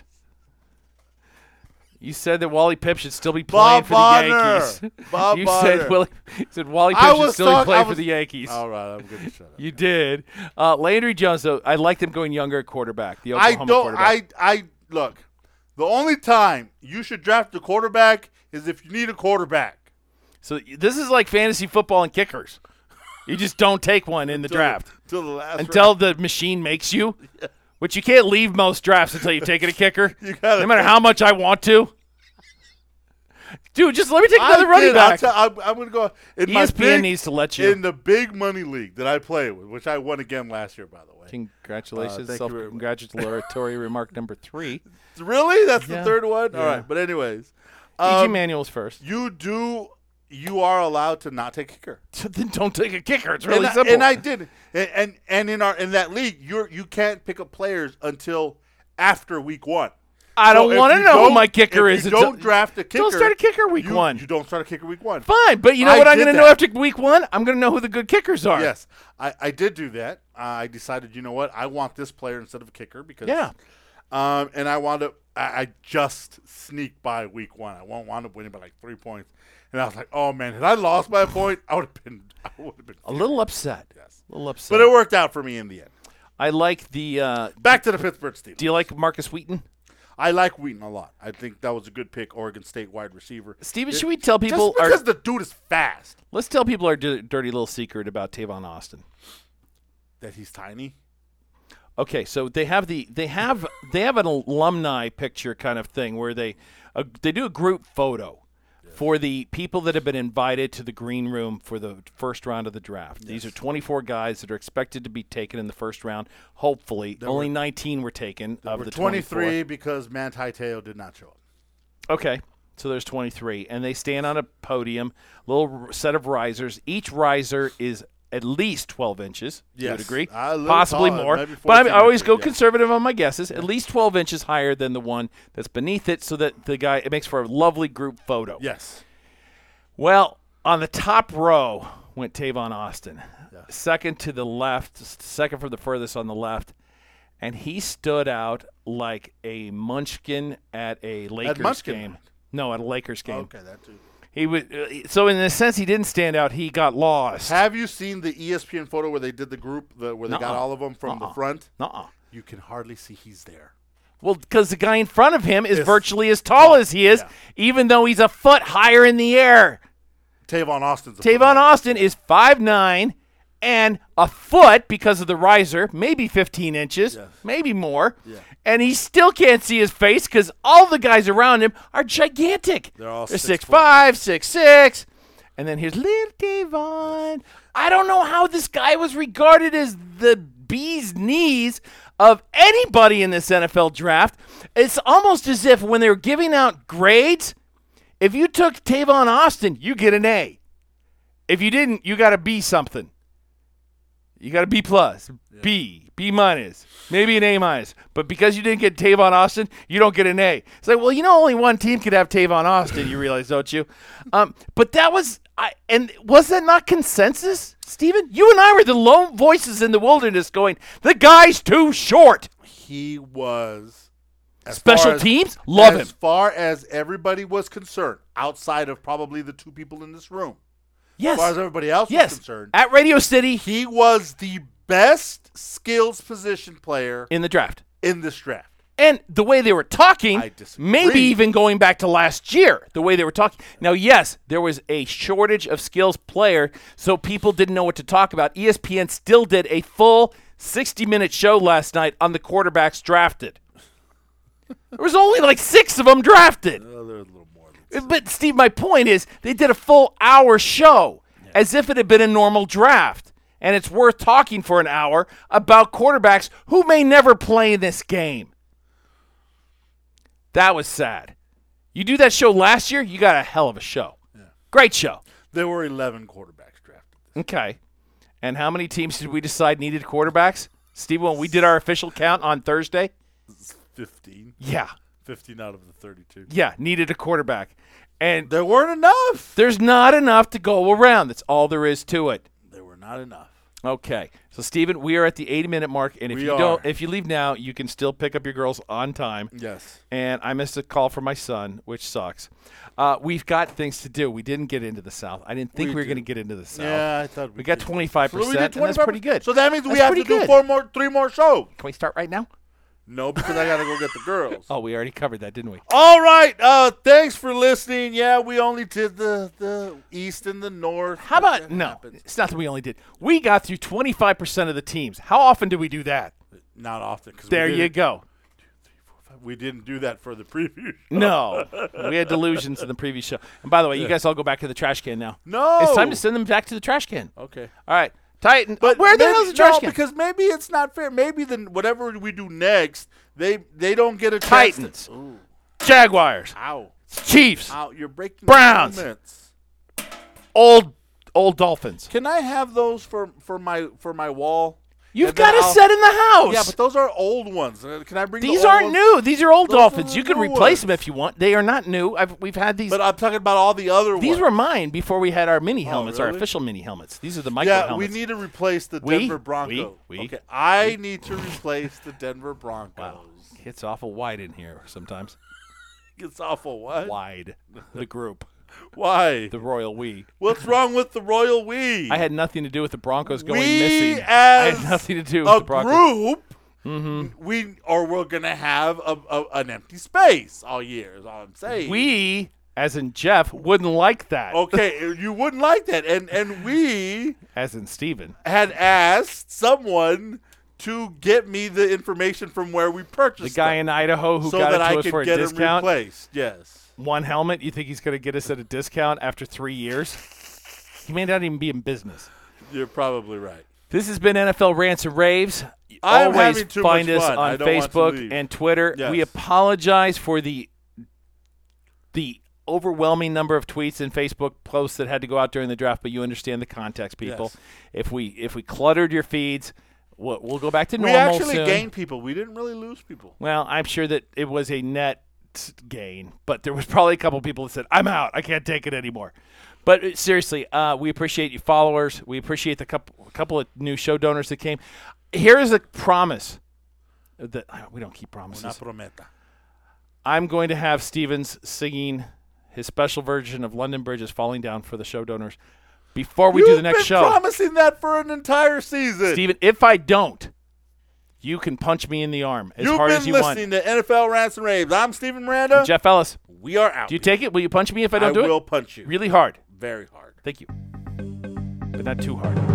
You said that Wally Pipp should still be playing Bob for Bonner. the Yankees. Bob you Bonner. said Willie, you said Wally I Pipp should was still be talk- playing I for was- the Yankees. All right, I'm going to shut up. You did. Uh, Landry Jones, though, I liked him going younger at quarterback. The I Oklahoma don't. quarterback. I. I look. The only time you should draft a quarterback is if you need a quarterback. So this is like fantasy football and kickers. You just don't take one in the Till- draft till the last until round. the machine makes you. Which you can't leave most drafts until you've taken a kicker. You gotta no matter take- how much I want to. Dude, just let me take another I running did. I'll back. tell- I'm, I'm going to go in E my S P N big- needs to let you. in the big money league that I play with, which I won again last year, by the way. Congratulations. Uh, thank you very much. Self-congratulatory remark number three. Really? That's Yeah. the third one. Yeah. All right, but anyways, E G um, Manuel's first. you do you are allowed to not take a kicker. So then don't take a kicker. It's really and simple. I, and I did. And, and and in our in that league, you're you can't pick up players until after week one. I don't so want to know who don't- my kicker if is. You It's don't a- draft a kicker. Don't start a kicker week you, one. You don't start a kicker week one. Fine, but you know I what I'm did going to know that. after week one? I'm going to know who the good kickers are. Yes, I, I did do that. Uh, I decided, you know what, I want this player instead of a kicker because Yeah. Um, and I wound up, I, I just sneaked by week one. I won't wound up winning by like three points, and I was like, oh man, had I lost by a point, I would have been, I would have been A little upset. Yes. A little upset. But it worked out for me in the end. I like the. Uh, Back to the Pittsburgh Steelers. do you like Marcus Wheaton? I like Wheaton a lot. I think that was a good pick, Oregon State wide receiver. Steven, It- should we tell people just our, because the dude is fast let's tell people our di- dirty little secret about Tavon Austin. that he's tiny. Okay, so they have the they have they have an alumni picture kind of thing where they uh, they do a group photo for the people that have been invited to the green room for the first round of the draft. These are twenty-four guys that are expected to be taken in the first round. Hopefully, only were- nineteen were taken of We're the twenty-three twenty-four. because Manti Te'o did not show up. Okay, so there's twenty-three, and they stand on a podium, little r- set of risers. Each riser is at least twelve inches. You would Yes. agree? A little Possibly taller, more. maybe But I, fourteen I always inches, go yeah. conservative on my guesses. At least twelve inches higher than the one that's beneath it, so that the guy it makes for a lovely group photo. Yes. Well, on the top row went Tavon Austin. Yeah. Second to the left, second from the furthest on the left, and he stood out like a munchkin at a Lakers Munchkin game. Night? No, at a Lakers game. Okay, that too. He was uh, so in a sense he didn't stand out. He got lost. Have you seen the E S P N photo where they did the group, the, where they got Nuh-uh. all of them from the Uh-uh. front? Nuh-uh. You can hardly see he's there. Well, because the guy in front of him is Yes. virtually as tall as he is, Yeah. even though he's a foot higher in the air. Tavon Austin's a Tavon foot high. Austin is five nine and a foot because of the riser, maybe fifteen inches, Yes. maybe more. Yeah. And he still can't see his face because all the guys around him are gigantic. They're all They're six six foot. five, six six. And then here's little Tavon. I don't know how this guy was regarded as the bee's knees of anybody in this N F L draft. It's almost as if when they were giving out grades, if you took Tavon Austin, you get an A. If you didn't, you got a B something. You got a B plus, B, B minus, maybe an A minus. But because you didn't get Tavon Austin, you don't get an A. It's like, well, you know, only one team could have Tavon Austin. You realize, don't you? Um, but that was, I, and was that not consensus, Steven? You and I were the lone voices in the wilderness going, the guy's too short. He was. As Special far as- teams, love As him. far as everybody was concerned, outside of probably the two people in this room, Yes. as far as everybody else yes. was concerned, At Radio City he was the best skills position player in the draft. in this draft. And the way they were talking, I disagree. maybe even going back to last year, the way they were talking. Now, yes, there was a shortage of skills player, so people didn't know what to talk about. E S P N still did a full sixty-minute show last night on the quarterbacks drafted. There was only like six of them drafted. Oh, there's a little more. Than But, Steve, my point is they did a full hour show as if it had been a normal draft. And it's worth talking for an hour about quarterbacks who may never play in this game. That was sad. You do that show last year, you got a hell of a show. Great show. there were eleven quarterbacks drafted. Okay. And how many teams did we decide needed quarterbacks? Steve, when we did our official count on Thursday? fifteen. Yeah. fifteen out of the thirty-two. Yeah, needed a quarterback. And There weren't enough. there's not enough to go around. That's all there is to it. There were not enough. Okay, so Steven, we are at the eighty-minute mark, and if We you don't, are. if you leave now, you can still pick up your girls on time. Yes. And I missed a call from my son, which sucks. Uh, we've got things to do. We didn't get into the South. I didn't think we, We were going to did. get into the South. Yeah, I thought we, we got did. twenty-five So we percent, did and that's pretty good. So that means we That's have to pretty do good. four more, three more shows. Can we start right now? No, because I got to go get the girls. Oh, we already covered that, didn't we? All right. Uh, thanks for listening. Yeah, we only did the the east and the north. How but about that no? happens. It's not that we only did. We got through twenty-five percent of the teams. How often do we do that? Not often. 'Cause There we you didn't- go. We didn't do that for the preview. No, we had delusions in the previous show. And by the way, you guys all go back to the trash can now. No. It's time to send them back to the trash can. Okay. All right, Titan. But where the maybe- hell's the trash no, can? because maybe it's not fair. Maybe the whatever we do next, they they don't get a chance to- Titans. Ooh. Jaguars, Ow. Chiefs. Ow. You're breaking Browns. the limits. old old Dolphins. Can I have those for, for my for my wall? You've And then got a I'll- set in the house. Yeah, but those are old ones. Uh, Can I bring these the old aren't ones? new. These are old Those are Dolphins. the You can new replace them ones. if you want. They are not new. I've, we've had these. But I'm talking about all the other these ones. were mine before we had our mini helmets, our really? official mini helmets. These are the micro Yeah, helmets. we need to replace the We? Denver Broncos. We? We? Okay, I need to replace the Denver Broncos. Wow. It's awful wide in here sometimes. It's awful. What? Wide. The group. Why? The royal we. What's wrong with the Royal We? I had nothing to do with the Broncos going we missing. I as had nothing to do with a the Broncos. group. Mm-hmm. We or we're gonna have a, a, an empty space all year. Is all I'm saying. We, as in Jeff, wouldn't like that. Okay, you wouldn't like that, and and we As in Steven. had asked someone to get me the information from where we The purchased guy them, in Idaho who so got that it to I us could for a get them discount. replaced. Yes. One helmet, you think he's going to get us at a discount after three years? He may not even be in business. You're probably right. This has been N F L Rants and Raves. I'm Always having too find much us fun. I on don't want to Facebook leave. and Twitter. Yes. We apologize for the the overwhelming number of tweets and Facebook posts that had to go out during the draft, but you understand the context, people. Yes. If we if we cluttered your feeds, we'll, we'll go back to We normal actually soon. gained people. We didn't really lose people. Well, I'm sure that it was a net gain, but there was probably a couple people that said, I'm out. I can't take it anymore. But uh, seriously, uh, we appreciate you followers. We appreciate the couple, couple of new show donors that came. Here is a promise. That uh, we don't keep promises. Una prometa. I'm going to have Stevens singing his special version of London Bridge is Falling Down for the show donors before we You've do the next been show. promising that for an entire season. Steven, if I don't, you can punch me in the arm as You've hard been as you listening to N F L Rants and Raves. I'm Stephen Miranda. Jeff Ellis, We are out. do you take it? Will you punch me if I don't I do will it? punch you. Really hard. Very hard. Thank you. But not too hard.